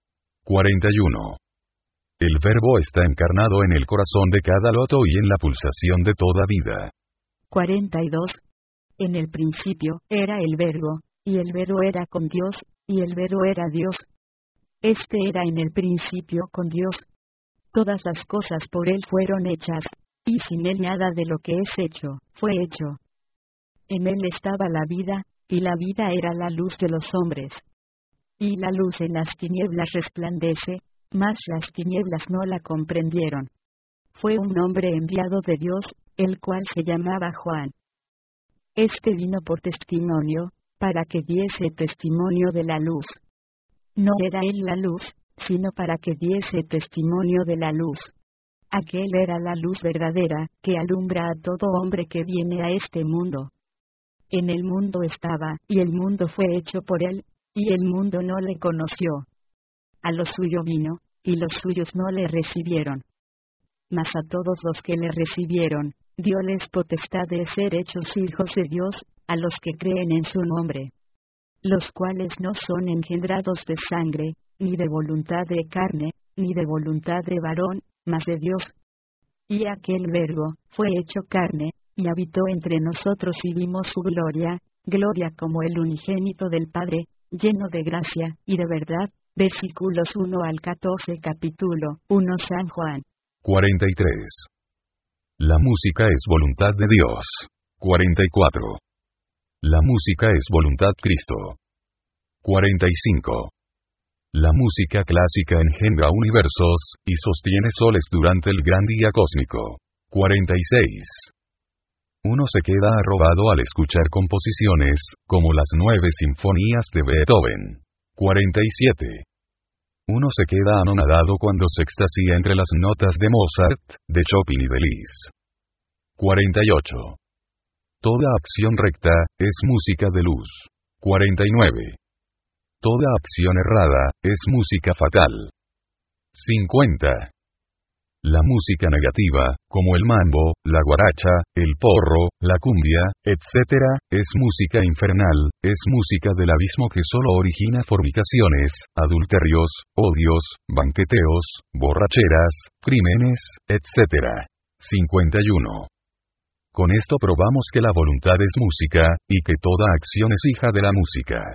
41. El verbo está encarnado en el corazón de cada loto y en la pulsación de toda vida. 42. En el principio, era el verbo, y el verbo era con Dios, y el verbo era Dios. Este era en el principio con Dios. Todas las cosas por él fueron hechas, y sin él nada de lo que es hecho, fue hecho. En él estaba la vida, y la vida era la luz de los hombres. Y la luz en las tinieblas resplandece, mas las tinieblas no la comprendieron. Fue un hombre enviado de Dios, el cual se llamaba Juan. Este vino por testimonio, para que diese testimonio de la luz. No era él la luz, sino para que diese testimonio de la luz. Aquel era la luz verdadera, que alumbra a todo hombre que viene a este mundo. En el mundo estaba, y el mundo fue hecho por él, y el mundo no le conoció. A lo suyo vino, y los suyos no le recibieron. Mas a todos los que le recibieron, dioles potestad de ser hechos hijos de Dios, a los que creen en su nombre, los cuales no son engendrados de sangre, ni de voluntad de carne, ni de voluntad de varón, mas de Dios. Y aquel Verbo fue hecho carne, y habitó entre nosotros y vimos su gloria, gloria como el unigénito del Padre, lleno de gracia y de verdad. Versículos 1 al 14, capítulo 1 San Juan. 43. La música es voluntad de Dios. 44. La música es voluntad Cristo. 45. La música clásica engendra universos, y sostiene soles durante el gran día cósmico. 46. Uno se queda arrobado al escuchar composiciones, como las 9 sinfonías de Beethoven. 47. Uno se queda anonadado cuando se extasía entre las notas de Mozart, de Chopin y de Liszt. 48. Toda acción recta, es música de luz. 49. Toda acción errada, es música fatal. 50. La música negativa, como el mambo, la guaracha, el porro, la cumbia, etc., es música infernal, es música del abismo que solo origina fornicaciones, adulterios, odios, banqueteos, borracheras, crímenes, etc. 51. Con esto probamos que la voluntad es música, y que toda acción es hija de la música.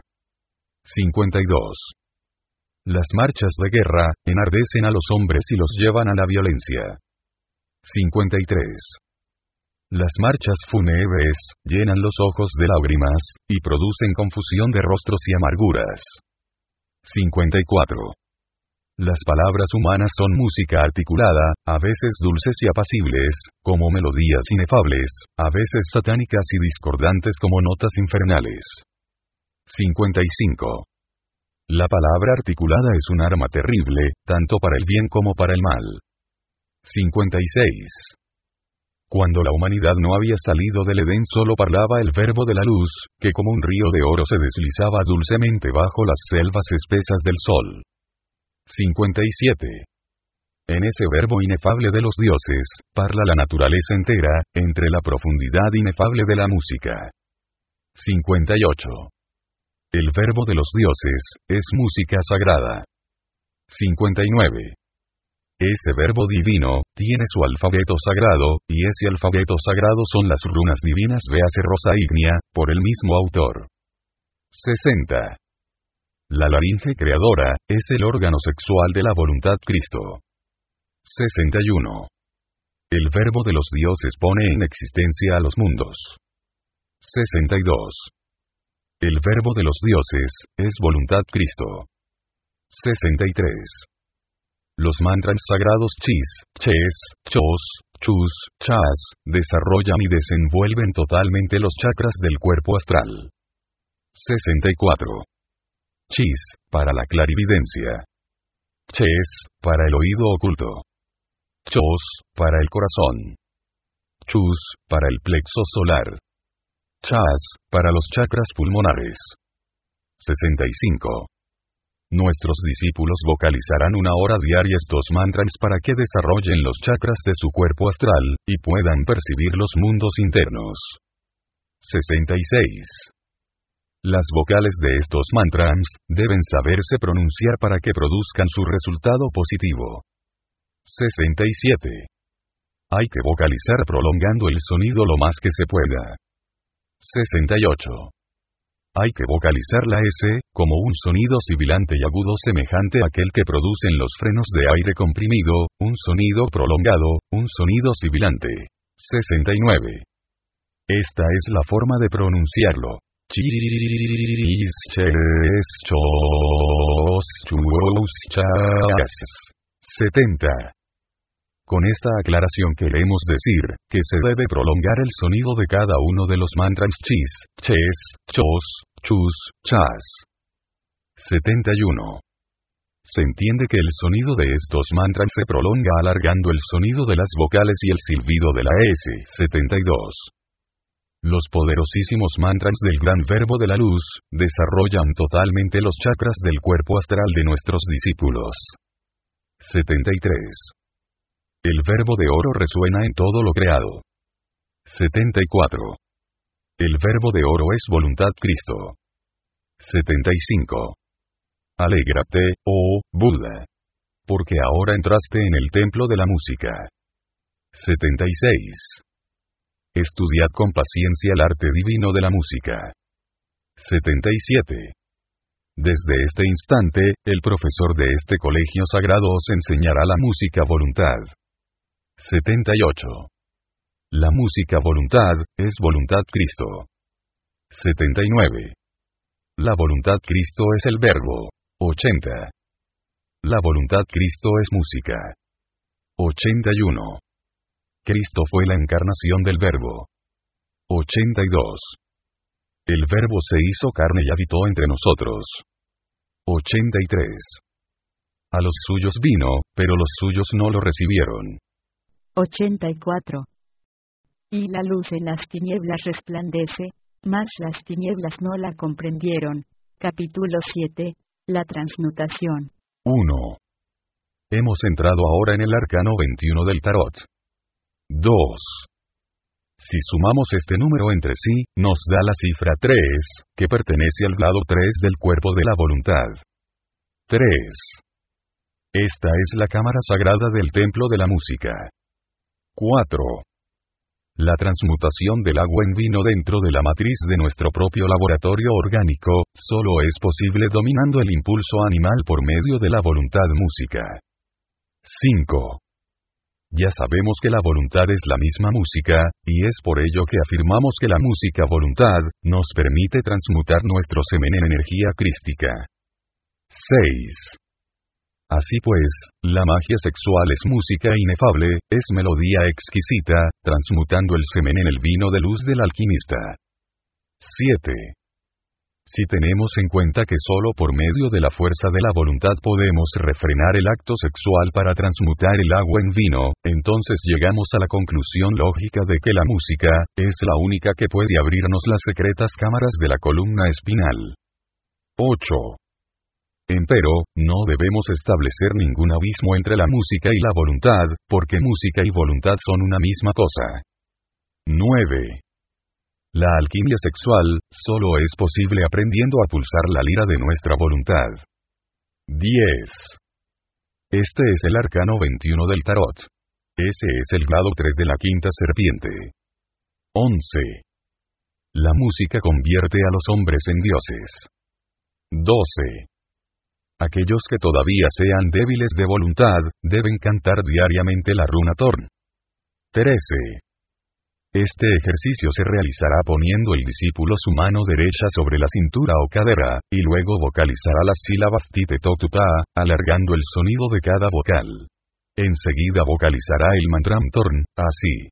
52. Las marchas de guerra, enardecen a los hombres y los llevan a la violencia. 53. Las marchas fúnebres, llenan los ojos de lágrimas, y producen confusión de rostros y amarguras. 54. Las palabras humanas son música articulada, a veces dulces y apacibles, como melodías inefables, a veces satánicas y discordantes como notas infernales. 55. La palabra articulada es un arma terrible, tanto para el bien como para el mal. 56. Cuando la humanidad no había salido del Edén solo parlaba el verbo de la luz, que como un río de oro se deslizaba dulcemente bajo las selvas espesas del sol. 57. En ese verbo inefable de los dioses, parla la naturaleza entera, entre la profundidad inefable de la música. 58. El verbo de los dioses, es música sagrada. 59. Ese verbo divino, tiene su alfabeto sagrado, y ese alfabeto sagrado son las runas divinas véase rosa ígnea, por el mismo autor. 60. La laringe creadora, es el órgano sexual de la voluntad Cristo. 61. El verbo de los dioses pone en existencia a los mundos. 62. El verbo de los dioses, es voluntad Cristo. 63. Los mantras sagrados chis, ches, chos, chus, chas, desarrollan y desenvuelven totalmente los chakras del cuerpo astral. 64. Chis, para la clarividencia. Ches, para el oído oculto. Chos, para el corazón. Chus, para el plexo solar. Chas, para los chakras pulmonares. 65. Nuestros discípulos vocalizarán 1 hora diaria estos mantras para que desarrollen los chakras de su cuerpo astral, y puedan percibir los mundos internos. 66. Las vocales de estos mantras, deben saberse pronunciar para que produzcan su resultado positivo. 67. Hay que vocalizar prolongando el sonido lo más que se pueda. 68. Hay que vocalizar la S, como un sonido sibilante y agudo semejante a aquel que producen los frenos de aire comprimido, un sonido prolongado, un sonido sibilante. 69. Esta es la forma de pronunciarlo. 70. Con esta aclaración queremos decir, que se debe prolongar el sonido de cada uno de los mantras chis, ches, chos, chus, chas. 71. Se entiende que el sonido de estos mantras se prolonga alargando el sonido de las vocales y el silbido de la S. 72. Los poderosísimos mantras del gran verbo de la luz, desarrollan totalmente los chakras del cuerpo astral de nuestros discípulos. 73. El verbo de oro resuena en todo lo creado. 74. El verbo de oro es voluntad Cristo. 75. Alégrate, oh Buda, porque ahora entraste en el templo de la música. 76. Estudiad con paciencia el arte divino de la música. 77. Desde este instante, el profesor de este colegio sagrado os enseñará la música voluntad. 78. La música voluntad, es voluntad Cristo. 79. La voluntad Cristo es el verbo. 80. La voluntad Cristo es música. 81. Cristo fue la encarnación del verbo. 82. El verbo se hizo carne y habitó entre nosotros. 83. A los suyos vino, pero los suyos no lo recibieron. 84. Y la luz en las tinieblas resplandece, mas las tinieblas no la comprendieron. Capítulo 7. La transmutación. 1. Hemos entrado ahora en el arcano 21 del tarot. 2. Si sumamos este número entre sí, nos da la cifra 3, que pertenece al lado 3 del cuerpo de la voluntad. 3. Esta es la cámara sagrada del templo de la música. 4. La transmutación del agua en vino dentro de la matriz de nuestro propio laboratorio orgánico, solo es posible dominando el impulso animal por medio de la voluntad música. 5. Ya sabemos que la voluntad es la misma música, y es por ello que afirmamos que la música voluntad, nos permite transmutar nuestro semen en energía crística. 6. Así pues, la magia sexual es música inefable, es melodía exquisita, transmutando el semen en el vino de luz del alquimista. 7. Si tenemos en cuenta que solo por medio de la fuerza de la voluntad podemos refrenar el acto sexual para transmutar el agua en vino, entonces llegamos a la conclusión lógica de que la música, es la única que puede abrirnos las secretas cámaras de la columna espinal. 8. Empero, no debemos establecer ningún abismo entre la música y la voluntad, porque música y voluntad son una misma cosa. 9. La alquimia sexual, solo es posible aprendiendo a pulsar la lira de nuestra voluntad. 10. Este es el arcano 21 del tarot. Ese es el grado 3 de la quinta serpiente. 11. La música convierte a los hombres en dioses. 12. Aquellos que todavía sean débiles de voluntad, deben cantar diariamente la runa Torn. 13. Este ejercicio se realizará poniendo el discípulo su mano derecha sobre la cintura o cadera, y luego vocalizará las sílabas Tite-to-tu-ta, alargando el sonido de cada vocal. Enseguida vocalizará el mantra Torn, así.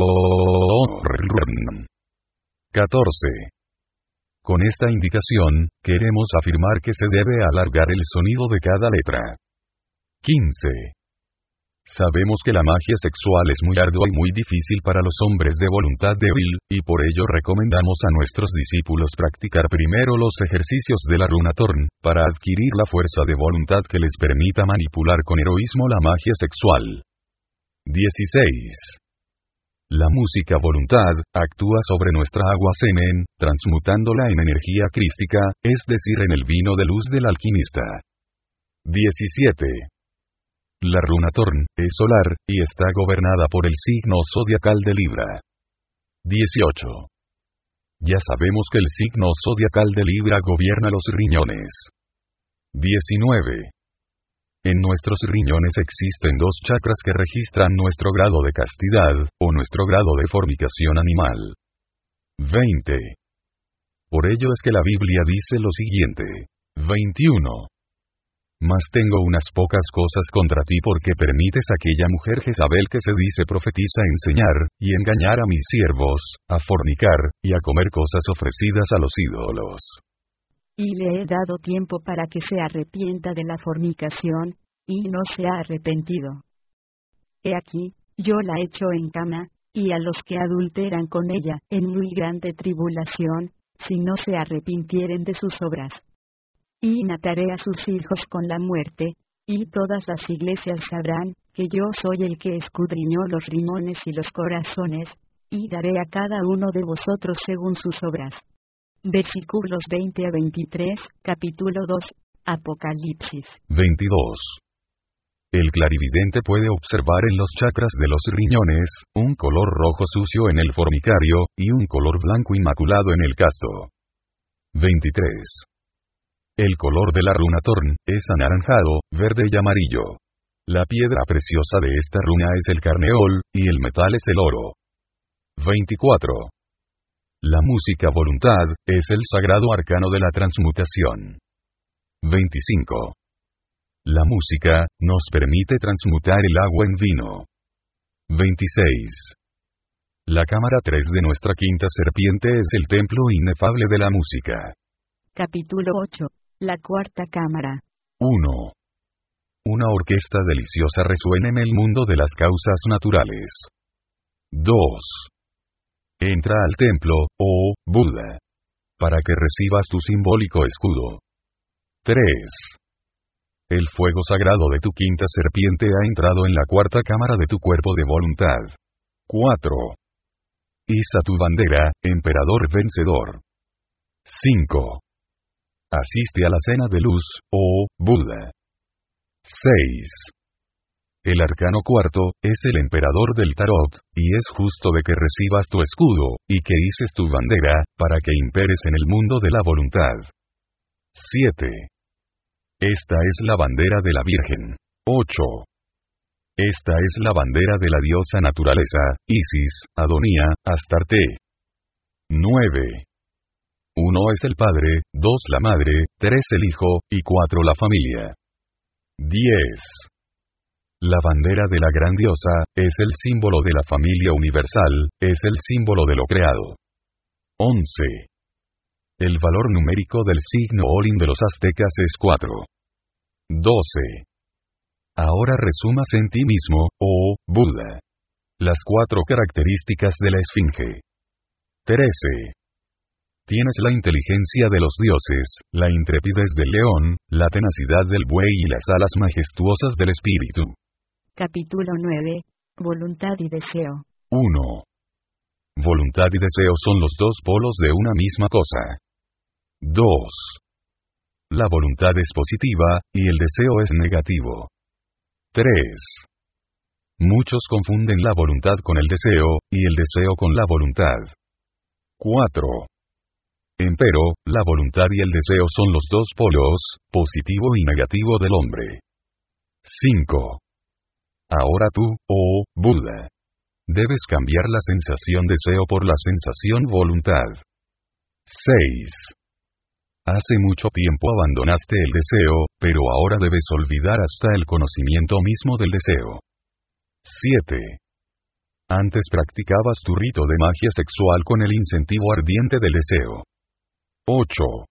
14. Con esta indicación, queremos afirmar que se debe alargar el sonido de cada letra. 15. Sabemos que la magia sexual es muy ardua y muy difícil para los hombres de voluntad débil, y por ello recomendamos a nuestros discípulos practicar primero los ejercicios de la runa Torn, para adquirir la fuerza de voluntad que les permita manipular con heroísmo la magia sexual. 16. La música voluntad, actúa sobre nuestra agua semen, transmutándola en energía crística, es decir en el vino de luz del alquimista. 17. La runa Torn, es solar, y está gobernada por el signo zodiacal de Libra. 18. Ya sabemos que el signo zodiacal de Libra gobierna los riñones. 19. En nuestros riñones existen dos chakras que registran nuestro grado de castidad, o nuestro grado de fornicación animal. 20. Por ello es que la Biblia dice lo siguiente. 21. Mas tengo unas pocas cosas contra ti porque permites a aquella mujer Jezabel que se dice profetiza enseñar, y engañar a mis siervos, a fornicar, y a comer cosas ofrecidas a los ídolos. Y le he dado tiempo para que se arrepienta de la fornicación, y no se ha arrepentido. He aquí, yo la echo en cama, y a los que adulteran con ella, en muy grande tribulación, si no se arrepintieren de sus obras. Y mataré a sus hijos con la muerte, y todas las iglesias sabrán, que yo soy el que escudriñó los riñones y los corazones, y daré a cada uno de vosotros según sus obras. Versículos 20 a 23, capítulo 2, Apocalipsis. 22. El clarividente puede observar en los chakras de los riñones, un color rojo sucio en el formicario, y un color blanco inmaculado en el casto. 23. El color de la runa Torn es anaranjado, verde y amarillo. La piedra preciosa de esta runa es el carneol, y el metal es el oro. 24. La música voluntad es el sagrado arcano de la transmutación. 25. La música nos permite transmutar el agua en vino. 26. La cámara 3 de nuestra quinta serpiente es el templo inefable de la música. Capítulo 8. La cuarta cámara. 1. Una orquesta deliciosa resuena en el mundo de las causas naturales. 2. Entra al templo, oh Buda, para que recibas tu simbólico escudo. 3. El fuego sagrado de tu quinta serpiente ha entrado en la cuarta cámara de tu cuerpo de voluntad. 4. Iza tu bandera, emperador vencedor. 5. Asiste a la cena de luz, oh Buda. 6. El arcano cuarto es el emperador del tarot, y es justo de que recibas tu escudo, y que ices tu bandera, para que imperes en el mundo de la voluntad. 7. Esta es la bandera de la Virgen. 8. Esta es la bandera de la diosa naturaleza, Isis, Adonía, Astarte. 9. 1 es el padre, 2 la madre, 3 el hijo, y 4 la familia. 10. La bandera de la gran diosa es el símbolo de la familia universal, es el símbolo de lo creado. 11. El valor numérico del signo Olin de los aztecas es 4. 12. Ahora resumas en ti mismo, oh Buda, las 4 características de la esfinge. 13. Tienes la inteligencia de los dioses, la intrepidez del león, la tenacidad del buey y las alas majestuosas del espíritu. Capítulo 9. Voluntad y deseo. 1. Voluntad y deseo son los dos polos de una misma cosa. 2. La voluntad es positiva, y el deseo es negativo. 3. Muchos confunden la voluntad con el deseo, y el deseo con la voluntad. 4. Empero, la voluntad y el deseo son los dos polos, positivo y negativo del hombre. 5. Ahora tú, oh Buda, debes cambiar la sensación deseo por la sensación voluntad. 6. Hace mucho tiempo abandonaste el deseo, pero ahora debes olvidar hasta el conocimiento mismo del deseo. 7. Antes practicabas tu rito de magia sexual con el incentivo ardiente del deseo. 8.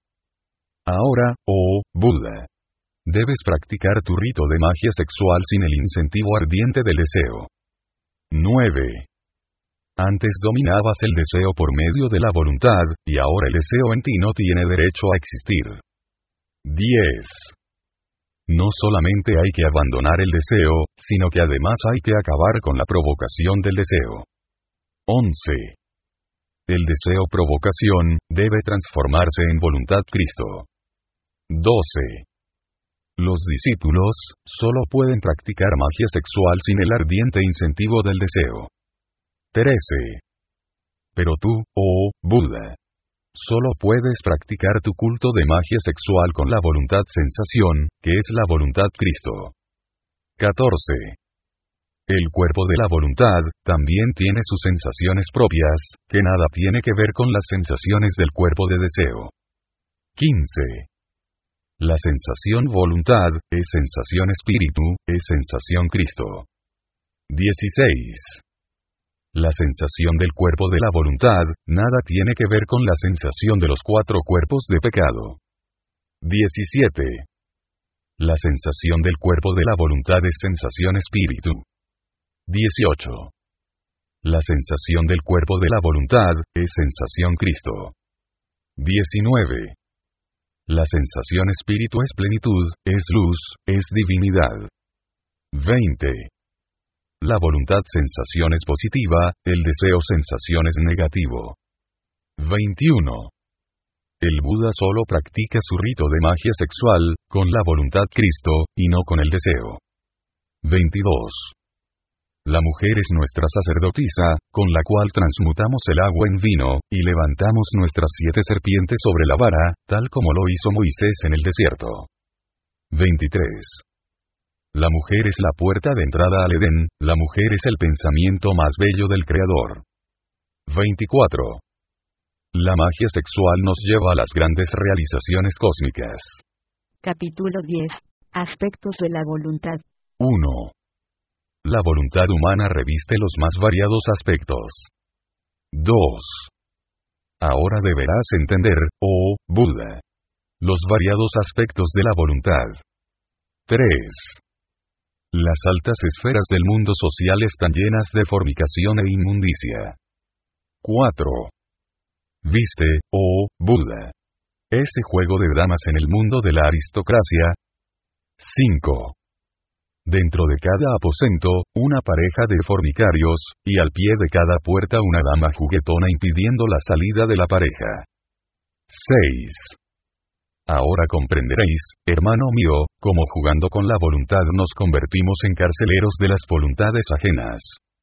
Ahora, oh Buda, debes practicar tu rito de magia sexual sin el incentivo ardiente del deseo. 9. Antes dominabas el deseo por medio de la voluntad, y ahora el deseo en ti no tiene derecho a existir. 10. No solamente hay que abandonar el deseo, sino que además hay que acabar con la provocación del deseo. 11. El deseo provocación debe transformarse en voluntad Cristo. 12. Los discípulos solo pueden practicar magia sexual sin el ardiente incentivo del deseo. 13. Pero tú, oh Buda, solo puedes practicar tu culto de magia sexual con la voluntad sensación, que es la voluntad Cristo. 14. El cuerpo de la voluntad también tiene sus sensaciones propias, que nada tiene que ver con las sensaciones del cuerpo de deseo. 15. La sensación voluntad es sensación espíritu, es sensación Cristo. 16. La sensación del cuerpo de la voluntad, nada tiene que ver con la sensación de los 4 cuerpos de pecado. 17. La sensación del cuerpo de la voluntad es sensación espíritu. 18. La sensación del cuerpo de la voluntad es sensación Cristo. 19. La sensación espíritu es plenitud, es luz, es divinidad. 20. La voluntad sensación es positiva, el deseo sensación es negativo. 21. El Buda solo practica su rito de magia sexual, con la voluntad Cristo, y no con el deseo. 22. La mujer es nuestra sacerdotisa, con la cual transmutamos el agua en vino, y levantamos nuestras 7 serpientes sobre la vara, tal como lo hizo Moisés en el desierto. 23. La mujer es la puerta de entrada al Edén, la mujer es el pensamiento más bello del Creador. 24. La magia sexual nos lleva a las grandes realizaciones cósmicas. Capítulo 10. Aspectos de la voluntad. 1. La voluntad humana reviste los más variados aspectos. 2. Ahora deberás entender, oh Buda, los variados aspectos de la voluntad. 3. Las altas esferas del mundo social están llenas de fornicación e inmundicia. 4. Viste, oh Buda, ese juego de damas en el mundo de la aristocracia. 5. Dentro de cada aposento, una pareja de fornicarios, y al pie de cada puerta una dama juguetona impidiendo la salida de la pareja. 6. Ahora comprenderéis, hermano mío, cómo jugando con la voluntad nos convertimos en carceleros de las voluntades ajenas.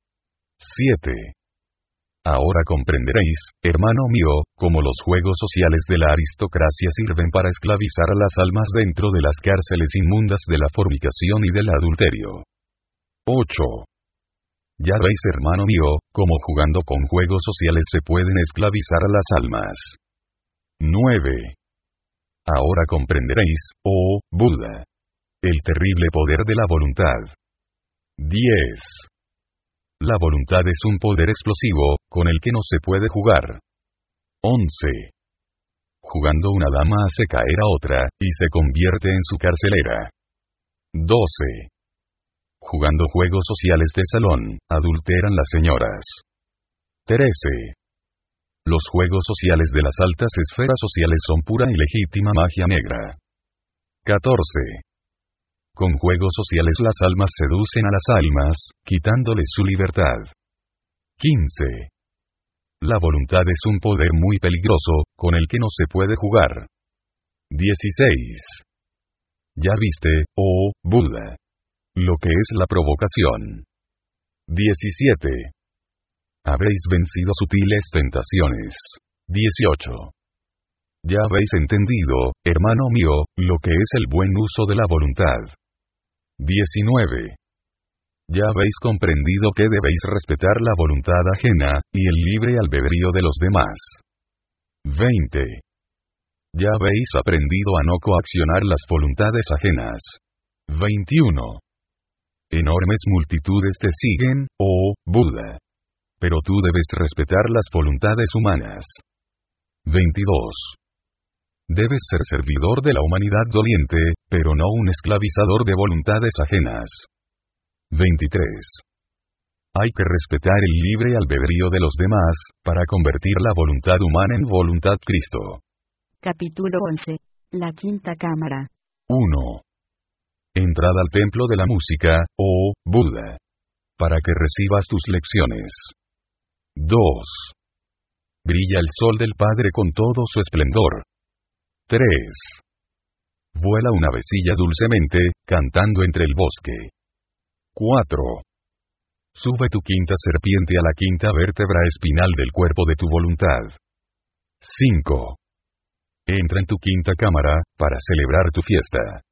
7. Ahora comprenderéis, hermano mío, cómo los juegos sociales de la aristocracia sirven para esclavizar a las almas dentro de las cárceles inmundas de la fornicación y del adulterio. 8. Ya veis, hermano mío, cómo jugando con juegos sociales se pueden esclavizar a las almas. 9. Ahora comprenderéis, oh Buda, el terrible poder de la voluntad. 10. La voluntad es un poder explosivo, con el que no se puede jugar. 11. Jugando una dama hace caer a otra, y se convierte en su carcelera. 12. Jugando juegos sociales de salón, adulteran las señoras. 13. Los juegos sociales de las altas esferas sociales son pura y legítima magia negra. 14. Con juegos sociales las almas seducen a las almas, quitándoles su libertad. 15. La voluntad es un poder muy peligroso, con el que no se puede jugar. 16. Ya viste, oh Buda, lo que es la provocación. 17. Habéis vencido sutiles tentaciones. 18. Ya habéis entendido, hermano mío, lo que es el buen uso de la voluntad. 19. Ya habéis comprendido que debéis respetar la voluntad ajena, y el libre albedrío de los demás. 20. Ya habéis aprendido a no coaccionar las voluntades ajenas. 21. Enormes multitudes te siguen, oh Buda. Pero tú debes respetar las voluntades humanas. 22. Debes ser servidor de la humanidad doliente, pero no un esclavizador de voluntades ajenas. 23. Hay que respetar el libre albedrío de los demás, para convertir la voluntad humana en voluntad Cristo. Capítulo 11. La quinta cámara. 1. Entrad al templo de la música, oh Buda, para que recibas tus lecciones. 2. Brilla el sol del Padre con todo su esplendor. 3. Vuela una avecilla dulcemente, cantando entre el bosque. 4. Sube tu quinta serpiente a la quinta vértebra espinal del cuerpo de tu voluntad. 5. Entra en tu quinta cámara, para celebrar tu fiesta.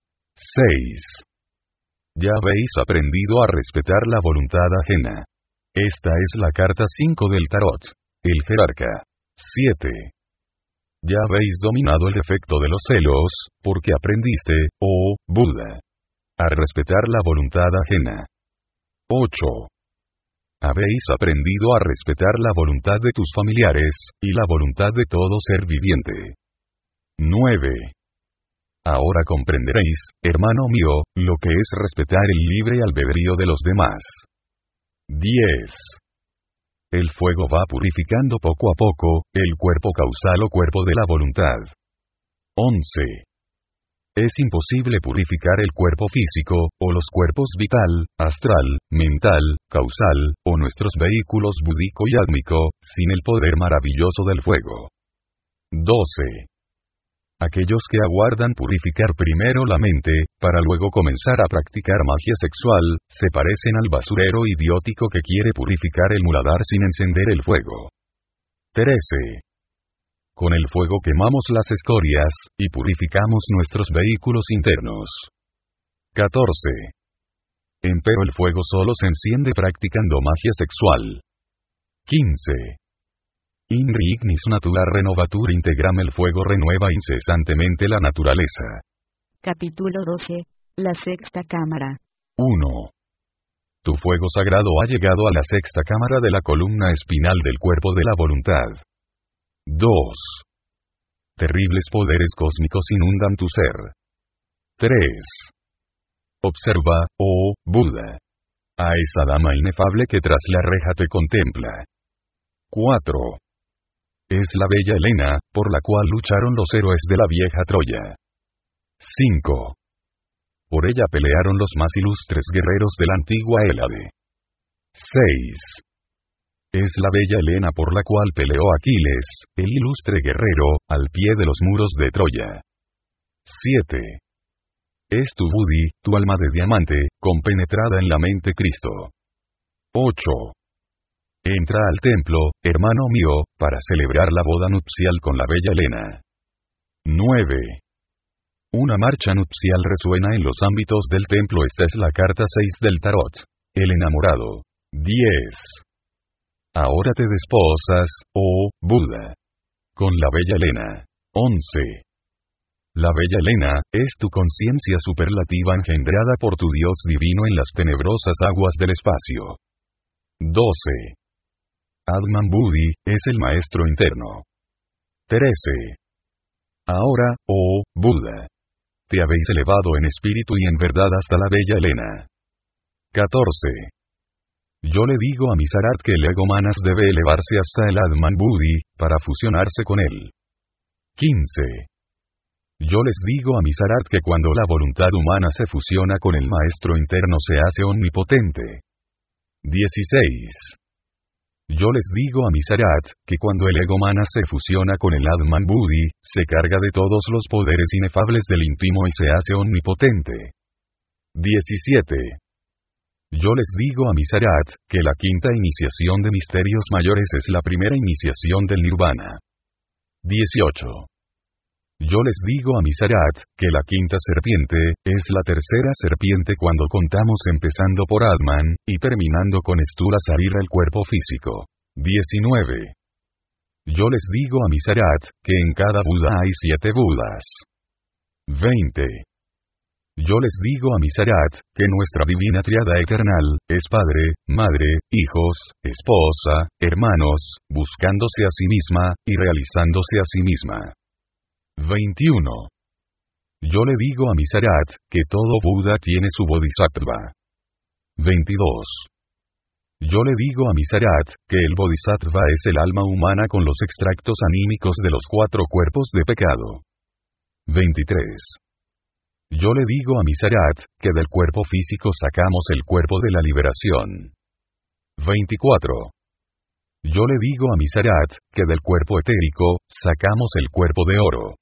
6. Ya habéis aprendido a respetar la voluntad ajena. Esta es la carta 5 del tarot. El jerarca. 7. Ya habéis dominado el efecto de los celos, porque aprendiste, oh Buda, a respetar la voluntad ajena. 8. Habéis aprendido a respetar la voluntad de tus familiares, y la voluntad de todo ser viviente. 9. Ahora comprenderéis, hermano mío, lo que es respetar el libre albedrío de los demás. 10. El fuego va purificando poco a poco, el cuerpo causal o cuerpo de la voluntad. 11. Es imposible purificar el cuerpo físico, o los cuerpos vital, astral, mental, causal, o nuestros vehículos búdico y átmico, sin el poder maravilloso del fuego. 12. Aquellos que aguardan purificar primero la mente, para luego comenzar a practicar magia sexual, se parecen al basurero idiótico que quiere purificar el muladar sin encender el fuego. 13. Con el fuego quemamos las escorias, y purificamos nuestros vehículos internos. 14. Empero el fuego solo se enciende practicando magia sexual. 15. Inri ignis natura renovatur integram, el fuego renueva incesantemente la naturaleza. Capítulo 12. La sexta cámara. 1. Tu fuego sagrado ha llegado a la sexta cámara de la columna espinal del cuerpo de la voluntad. 2. Terribles poderes cósmicos inundan tu ser. 3. Observa, oh Buda, a esa dama inefable que tras la reja te contempla. 4. Es la bella Helena, por la cual lucharon los héroes de la vieja Troya. 5. Por ella pelearon los más ilustres guerreros de la antigua Hélade. 6. Es la bella Helena por la cual peleó Aquiles, el ilustre guerrero, al pie de los muros de Troya. 7. Es tu Budi, tu alma de diamante, compenetrada en la mente Cristo. 8. Entra al templo, hermano mío, para celebrar la boda nupcial con la bella Helena. 9. Una marcha nupcial resuena en los ámbitos del templo. Esta es la carta 6 del tarot. El enamorado. 10. Ahora te desposas, oh Buda, con la bella Helena. 11. La bella Helena es tu conciencia superlativa engendrada por tu Dios divino en las tenebrosas aguas del espacio. 12. Atman Budi es el maestro interno. 13. Ahora, oh Buda, te habéis elevado en espíritu y en verdad hasta la bella Helena. 14. Yo le digo a Misarat que el ego manas debe elevarse hasta el Atman Budi, para fusionarse con él. 15. Yo les digo a Misarat que cuando la voluntad humana se fusiona con el maestro interno se hace omnipotente. 16. Yo les digo a Misarat, que cuando el ego manas se fusiona con el Atman Budi, se carga de todos los poderes inefables del íntimo y se hace omnipotente. 17. Yo les digo a Misarat, que la quinta iniciación de misterios mayores es la primera iniciación del Nirvana. 18. Yo les digo a Misarat, que la quinta serpiente, es la tercera serpiente cuando contamos empezando por Atman, y terminando con Sthula Sarira el cuerpo físico. 19. Yo les digo a Misarat, que en cada Buda hay 7 Budas. 20. Yo les digo a Misarat, que nuestra divina triada eternal, es Padre, Madre, Hijos, Esposa, Hermanos, buscándose a sí misma, y realizándose a sí misma. 21. Yo le digo a Misarat, que todo Buda tiene su Bodhisattva. 22. Yo le digo a Misarat, que el Bodhisattva es el alma humana con los extractos anímicos de los 4 cuerpos de pecado. 23. Yo le digo a Misarat, que del cuerpo físico sacamos el cuerpo de la liberación. 24. Yo le digo a Misarat, que del cuerpo etérico, sacamos el cuerpo de oro.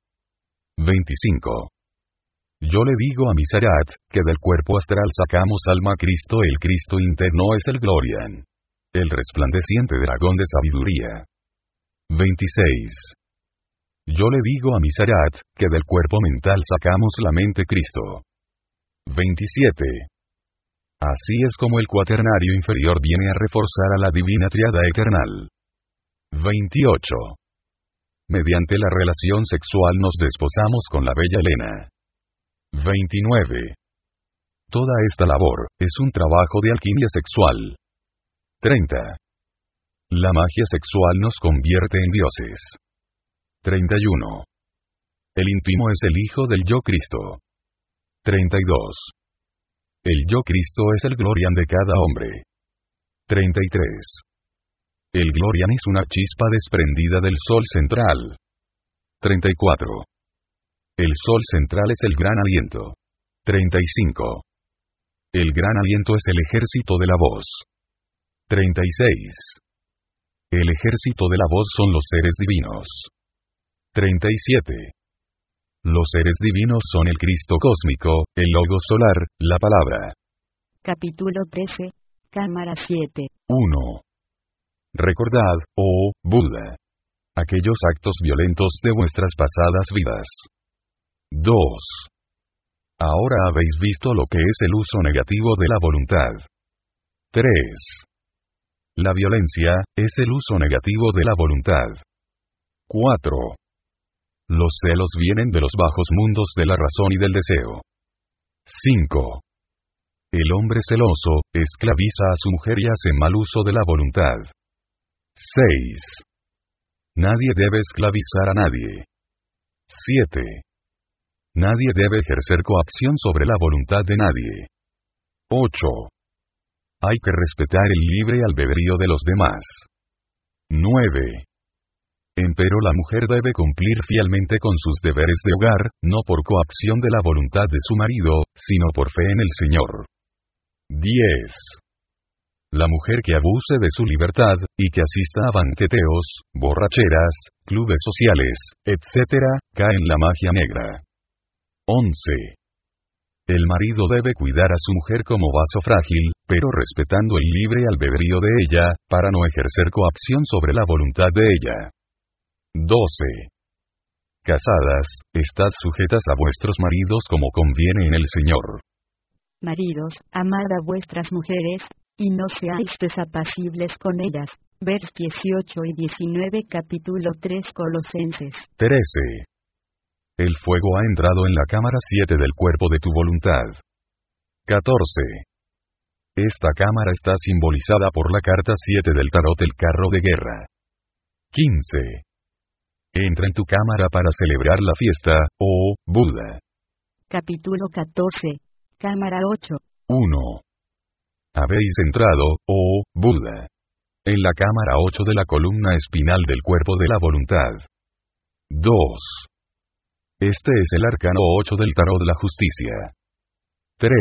25. Yo le digo a Misarat, que del cuerpo astral sacamos alma Cristo. El Cristo interno es el Glorian, el resplandeciente dragón de sabiduría. 26. Yo le digo a Misarat, que del cuerpo mental sacamos la mente Cristo. 27. Así es como el cuaternario inferior viene a reforzar a la divina triada eternal. 28. Mediante la relación sexual nos desposamos con la bella Helena. 29. Toda esta labor es un trabajo de alquimia sexual. 30. La magia sexual nos convierte en dioses. 31. El íntimo es el hijo del yo Cristo. 32. El yo Cristo es el Glorian de cada hombre. 33. El Glorian es una chispa desprendida del sol central. 34. El sol central es el gran aliento. 35. El gran aliento es el ejército de la voz. 36. El ejército de la voz son los seres divinos. 37. Los seres divinos son el Cristo cósmico, el Logos solar, la palabra. Capítulo 13. Cámara 7. 1. Recordad, oh Buda, aquellos actos violentos de vuestras pasadas vidas. 2. Ahora habéis visto lo que es el uso negativo de la voluntad. 3. La violencia es el uso negativo de la voluntad. 4. Los celos vienen de los bajos mundos de la razón y del deseo. 5. El hombre celoso esclaviza a su mujer y hace mal uso de la voluntad. 6. Nadie debe esclavizar a nadie. 7. Nadie debe ejercer coacción sobre la voluntad de nadie. 8. Hay que respetar el libre albedrío de los demás. 9. Empero la mujer debe cumplir fielmente con sus deberes de hogar, no por coacción de la voluntad de su marido, sino por fe en el Señor. 10. La mujer que abuse de su libertad, y que asista a banqueteos, borracheras, clubes sociales, etc., cae en la magia negra. 11. El marido debe cuidar a su mujer como vaso frágil, pero respetando el libre albedrío de ella, para no ejercer coacción sobre la voluntad de ella. 12. Casadas, estad sujetas a vuestros maridos como conviene en el Señor. Maridos, amad a vuestras mujeres, y no seáis desapacibles con ellas. Vers 18 y 19 capítulo 3 Colosenses. 13. El fuego ha entrado en la cámara 7 del cuerpo de tu voluntad. 14. Esta cámara está simbolizada por la carta 7 del tarot el carro de guerra. 15. Entra en tu cámara para celebrar la fiesta, oh Buda. Capítulo 14. Cámara 8. 1. Habéis entrado, oh Buda, en la cámara 8 de la columna espinal del cuerpo de la voluntad. 2. Este es el arcano 8 del tarot de la justicia. 3.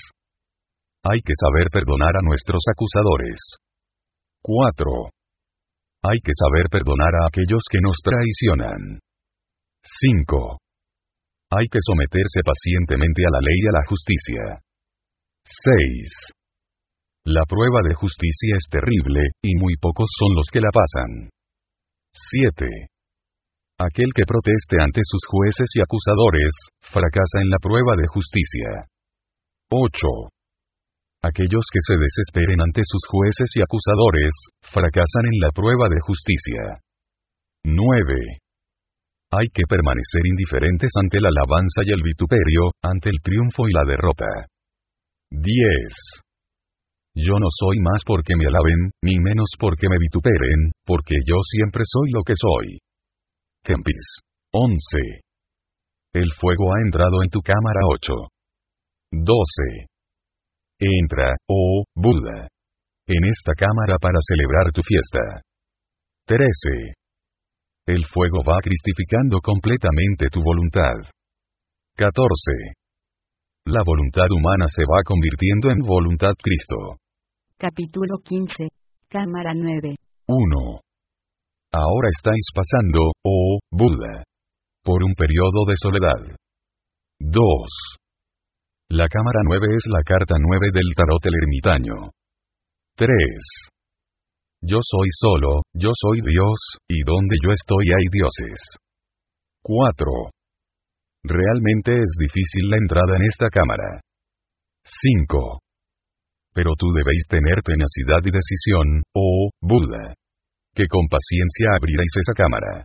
Hay que saber perdonar a nuestros acusadores. 4. Hay que saber perdonar a aquellos que nos traicionan. 5. Hay que someterse pacientemente a la ley y a la justicia. 6. La prueba de justicia es terrible, y muy pocos son los que la pasan. 7. Aquel que proteste ante sus jueces y acusadores, fracasa en la prueba de justicia. 8. Aquellos que se desesperen ante sus jueces y acusadores, fracasan en la prueba de justicia. 9. Hay que permanecer indiferentes ante la alabanza y el vituperio, ante el triunfo y la derrota. 10. Yo no soy más porque me alaben, ni menos porque me vituperen, porque yo siempre soy lo que soy. Kempis. 11. El fuego ha entrado en tu cámara 8. 12. Entra, oh Buda, en esta cámara para celebrar tu fiesta. 13. El fuego va cristificando completamente tu voluntad. 14. La voluntad humana se va convirtiendo en voluntad Cristo. Capítulo 15. Cámara 9. 1. Ahora estáis pasando, oh Buda, por un periodo de soledad. 2. La cámara 9 es la carta 9 del tarot el ermitaño. 3. Yo soy solo, yo soy Dios, y donde yo estoy hay dioses. 4. Realmente es difícil la entrada en esta cámara. 5. Pero tú debéis tener tenacidad y decisión, oh Buda, que con paciencia abriréis esa cámara.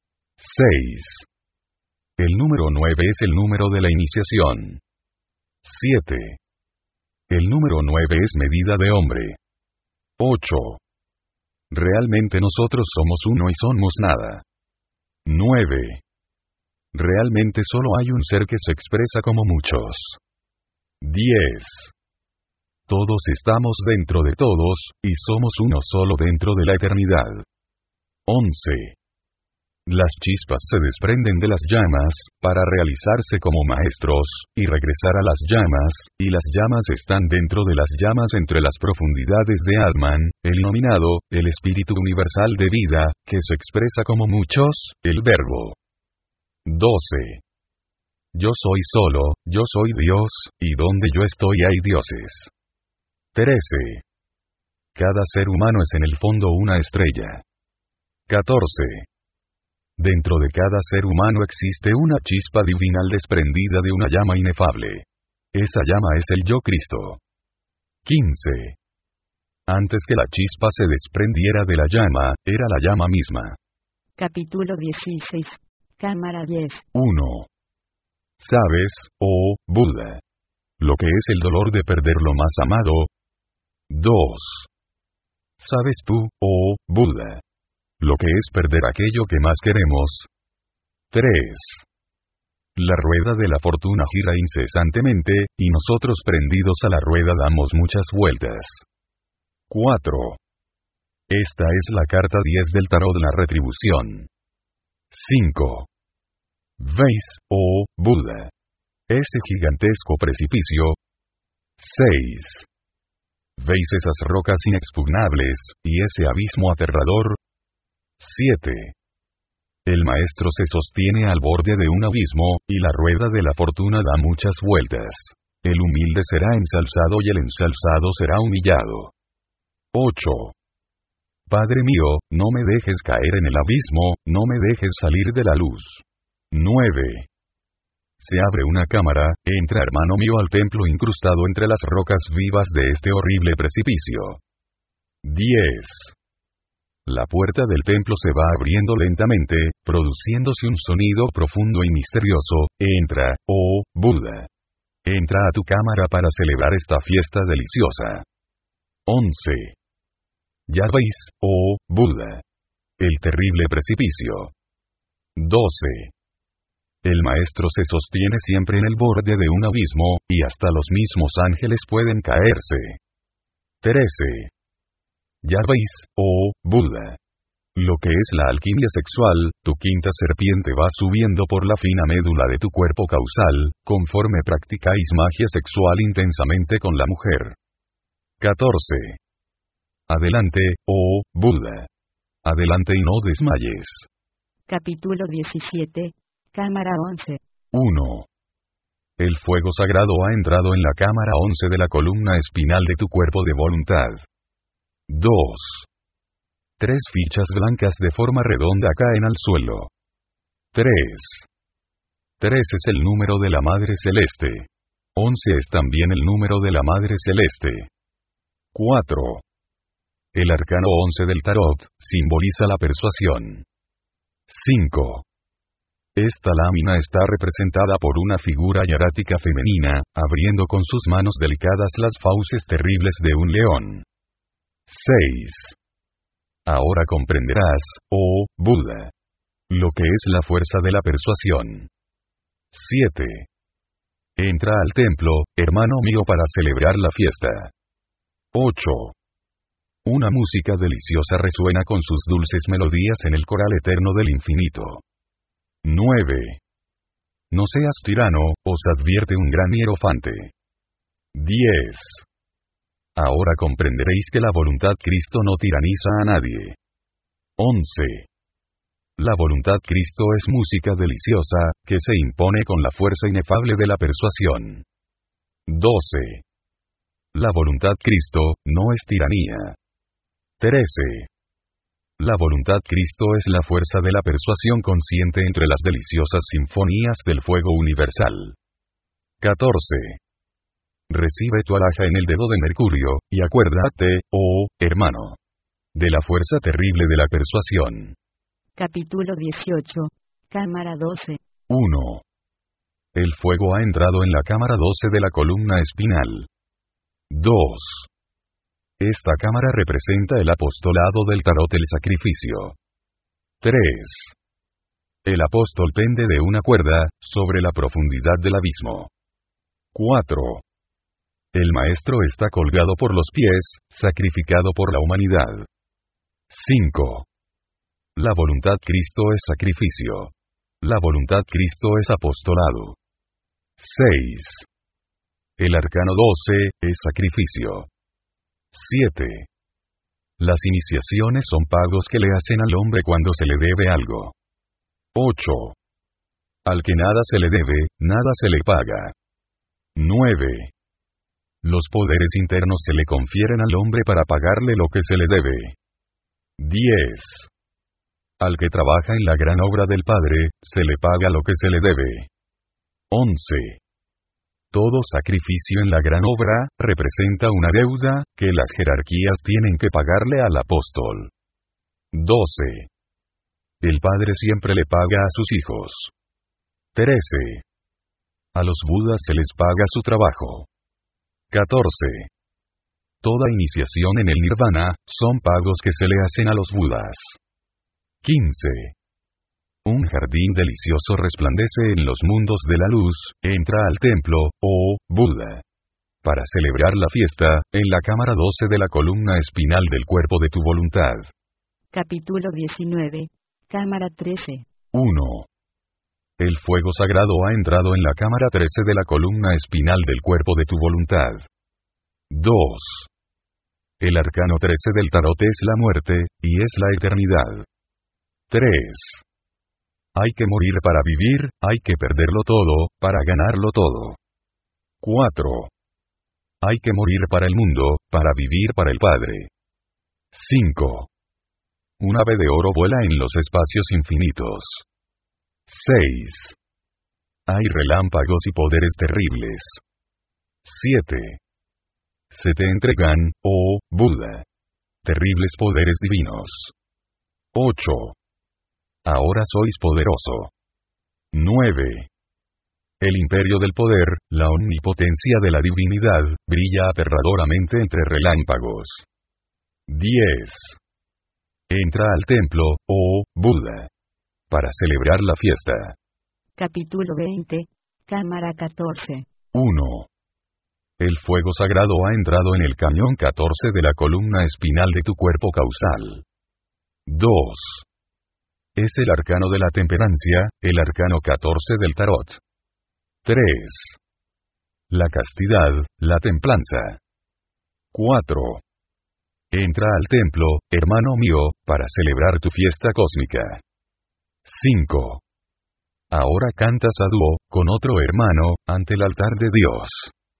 6. El número 9 es el número de la iniciación. 7. El número 9 es medida de hombre. 8. Realmente nosotros somos uno y somos nada. 9. Realmente solo hay un ser que se expresa como muchos. 10. Todos estamos dentro de todos, y somos uno solo dentro de la eternidad. 11. Las chispas se desprenden de las llamas, para realizarse como maestros, y regresar a las llamas, y las llamas están dentro de las llamas entre las profundidades de Atman, el nominado, el espíritu universal de vida, que se expresa como muchos, el verbo. 12. Yo soy solo, yo soy Dios, y donde yo estoy hay dioses. 13. Cada ser humano es en el fondo una estrella. 14. Dentro de cada ser humano existe una chispa divinal desprendida de una llama inefable. Esa llama es el Yo Cristo. 15. Antes que la chispa se desprendiera de la llama, era la llama misma. Capítulo 16. Cámara 10. 1. ¿Sabes, oh Buda, lo que es el dolor de perder lo más amado? 2. ¿Sabes tú, oh Buda, lo que es perder aquello que más queremos? 3. La rueda de la fortuna gira incesantemente, y nosotros prendidos a la rueda damos muchas vueltas. 4. Esta es la carta 10 del tarot de la retribución. 5. ¿Veis, oh Buda, ese gigantesco precipicio? 6. ¿Veis esas rocas inexpugnables, y ese abismo aterrador? 7. El maestro se sostiene al borde de un abismo, y la rueda de la fortuna da muchas vueltas. El humilde será ensalzado y el ensalzado será humillado. 8. Padre mío, no me dejes caer en el abismo, no me dejes salir de la luz. 9. Se abre una cámara, entra hermano mío al templo incrustado entre las rocas vivas de este horrible precipicio. 10. La puerta del templo se va abriendo lentamente, produciéndose un sonido profundo y misterioso. Entra, oh Buda. Entra a tu cámara para celebrar esta fiesta deliciosa. 11. Ya veis, oh Buda, el terrible precipicio. 12. El maestro se sostiene siempre en el borde de un abismo, y hasta los mismos ángeles pueden caerse. 13. Ya veis, oh Buda, lo que es la alquimia sexual, tu quinta serpiente va subiendo por la fina médula de tu cuerpo causal, conforme practicáis magia sexual intensamente con la mujer. 14. Adelante, oh Buda. Adelante y no desmayes. Capítulo 17. Cámara 11. 1. El fuego sagrado ha entrado en la cámara 11 de la columna espinal de tu cuerpo de voluntad. 2. 3 fichas blancas de forma redonda caen al suelo. 3. 3 es el número de la Madre Celeste. 11 es también el número de la Madre Celeste. 4. El arcano 11 del tarot simboliza la persuasión. 5. Esta lámina está representada por una figura hierática femenina, abriendo con sus manos delicadas las fauces terribles de un león. 6. Ahora comprenderás, oh Buda, lo que es la fuerza de la persuasión. 7. Entra al templo, hermano mío, para celebrar la fiesta. 8. Una música deliciosa resuena con sus dulces melodías en el coral eterno del infinito. 9. No seas tirano, os advierte un gran hierofante. 10. Ahora comprenderéis que la voluntad Cristo no tiraniza a nadie. 11. La voluntad Cristo es música deliciosa, que se impone con la fuerza inefable de la persuasión. 12. La voluntad Cristo no es tiranía. 13. La voluntad Cristo es la fuerza de la persuasión consciente entre las deliciosas sinfonías del fuego universal. 14. Recibe tu alhaja en el dedo de Mercurio, y acuérdate, oh hermano, de la fuerza terrible de la persuasión. Capítulo 18. Cámara 12. 1. El fuego ha entrado en la cámara 12 de la columna espinal. 2. Esta cámara representa el apostolado del tarot del sacrificio. 3. El apóstol pende de una cuerda, sobre la profundidad del abismo. 4. El maestro está colgado por los pies, sacrificado por la humanidad. 5. La voluntad Cristo es sacrificio. La voluntad Cristo es apostolado. 6. El arcano 12 es sacrificio. 7. Las iniciaciones son pagos que le hacen al hombre cuando se le debe algo. 8. Al que nada se le debe, nada se le paga. 9. Los poderes internos se le confieren al hombre para pagarle lo que se le debe. 10. Al que trabaja en la gran obra del Padre, se le paga lo que se le debe. 11. Todo sacrificio en la gran obra representa una deuda que las jerarquías tienen que pagarle al apóstol. 12. El Padre siempre le paga a sus hijos. 13. A los budas se les paga su trabajo. 14. Toda iniciación en el nirvana son pagos que se le hacen a los budas. 15. Un jardín delicioso resplandece en los mundos de la luz, entra al templo, oh Buda. Para celebrar la fiesta, en la cámara 12 de la columna espinal del cuerpo de tu voluntad. Capítulo 19. Cámara 13. 1. El fuego sagrado ha entrado en la cámara 13 de la columna espinal del cuerpo de tu voluntad. 2. El arcano 13 del tarot es la muerte, y es la eternidad. 3. Hay que morir para vivir, hay que perderlo todo, para ganarlo todo. 4. Hay que morir para el mundo, para vivir para el Padre. 5. Un ave de oro vuela en los espacios infinitos. 6. Hay relámpagos y poderes terribles. 7. Se te entregan, oh Buda, terribles poderes divinos. 8. Ahora sois poderoso. 9. El imperio del poder, la omnipotencia de la divinidad, brilla aterradoramente entre relámpagos. 10. Entra al templo, oh Buda, para celebrar la fiesta. Capítulo 20. Cámara 14. 1. El fuego sagrado ha entrado en el cañón 14 de la columna espinal de tu cuerpo causal. 2. Es el arcano de la temperancia, el arcano 14 del tarot. 3. La castidad, la templanza. 4. Entra al templo, hermano mío, para celebrar tu fiesta cósmica. 5. Ahora cantas a dúo, con otro hermano, ante el altar de Dios.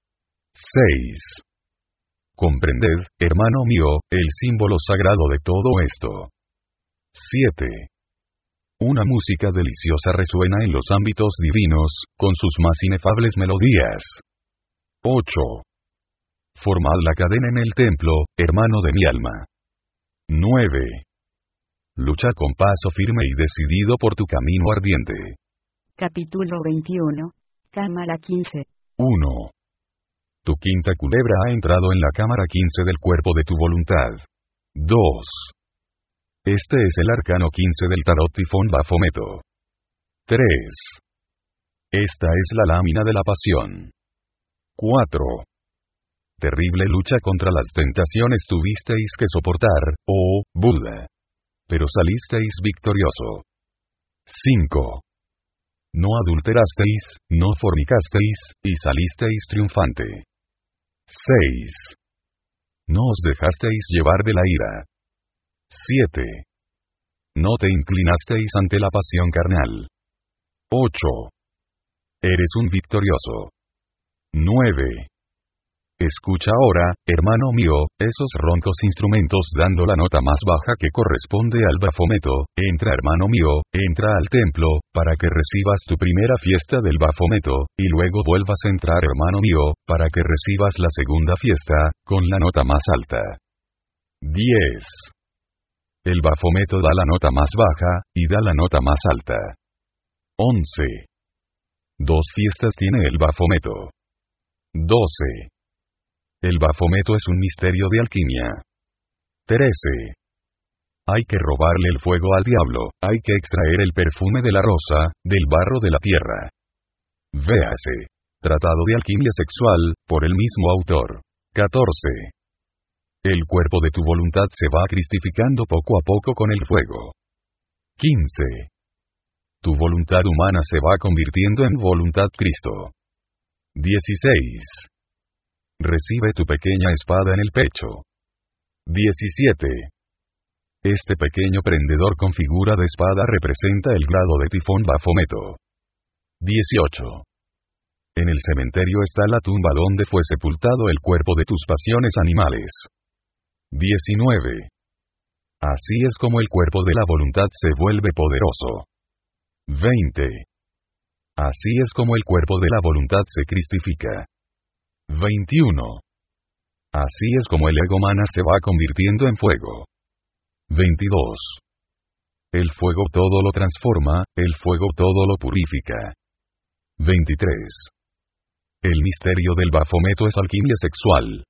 6. Comprended, hermano mío, el símbolo sagrado de todo esto. 7. Una música deliciosa resuena en los ámbitos divinos, con sus más inefables melodías. 8. Formad la cadena en el templo, hermano de mi alma. 9. Lucha con paso firme y decidido por tu camino ardiente. Capítulo 21. Cámara 15. 1. Tu quinta culebra ha entrado en la cámara 15 del cuerpo de tu voluntad. 2. Este es el arcano 15 del tarot Tifón Bafometo. 3. Esta es la lámina de la pasión. 4. Terrible lucha contra las tentaciones tuvisteis que soportar, oh Buda. Pero salisteis victorioso. 5. No adulterasteis, no fornicasteis, y salisteis triunfante. 6. No os dejasteis llevar de la ira. 7. No te inclinasteis ante la pasión carnal. 8. Eres un victorioso. 9. Escucha ahora, hermano mío, esos roncos instrumentos dando la nota más baja que corresponde al Bafometo. Entra, hermano mío, entra al templo, para que recibas tu primera fiesta del Bafometo, y luego vuelvas a entrar, hermano mío, para que recibas la segunda fiesta, con la nota más alta. 10. El Bafometo da la nota más baja, y da la nota más alta. 11. 2 fiestas tiene el Bafometo. 12. El Bafometo es un misterio de alquimia. 13. Hay que robarle el fuego al diablo, hay que extraer el perfume de la rosa, del barro de la tierra. Véase. Tratado de alquimia sexual, por el mismo autor. 14. El cuerpo de tu voluntad se va cristificando poco a poco con el fuego. 15. Tu voluntad humana se va convirtiendo en voluntad Cristo. 16. Recibe tu pequeña espada en el pecho. 17. Este pequeño prendedor con figura de espada representa el grado de Tifón Bafometo. 18. En el cementerio está la tumba donde fue sepultado el cuerpo de tus pasiones animales. 19. Así es como el cuerpo de la voluntad se vuelve poderoso. 20. Así es como el cuerpo de la voluntad se cristifica. 21. Así es como el ego mana se va convirtiendo en fuego. 22. El fuego todo lo transforma, el fuego todo lo purifica. 23. El misterio del Bafometo es alquimia sexual.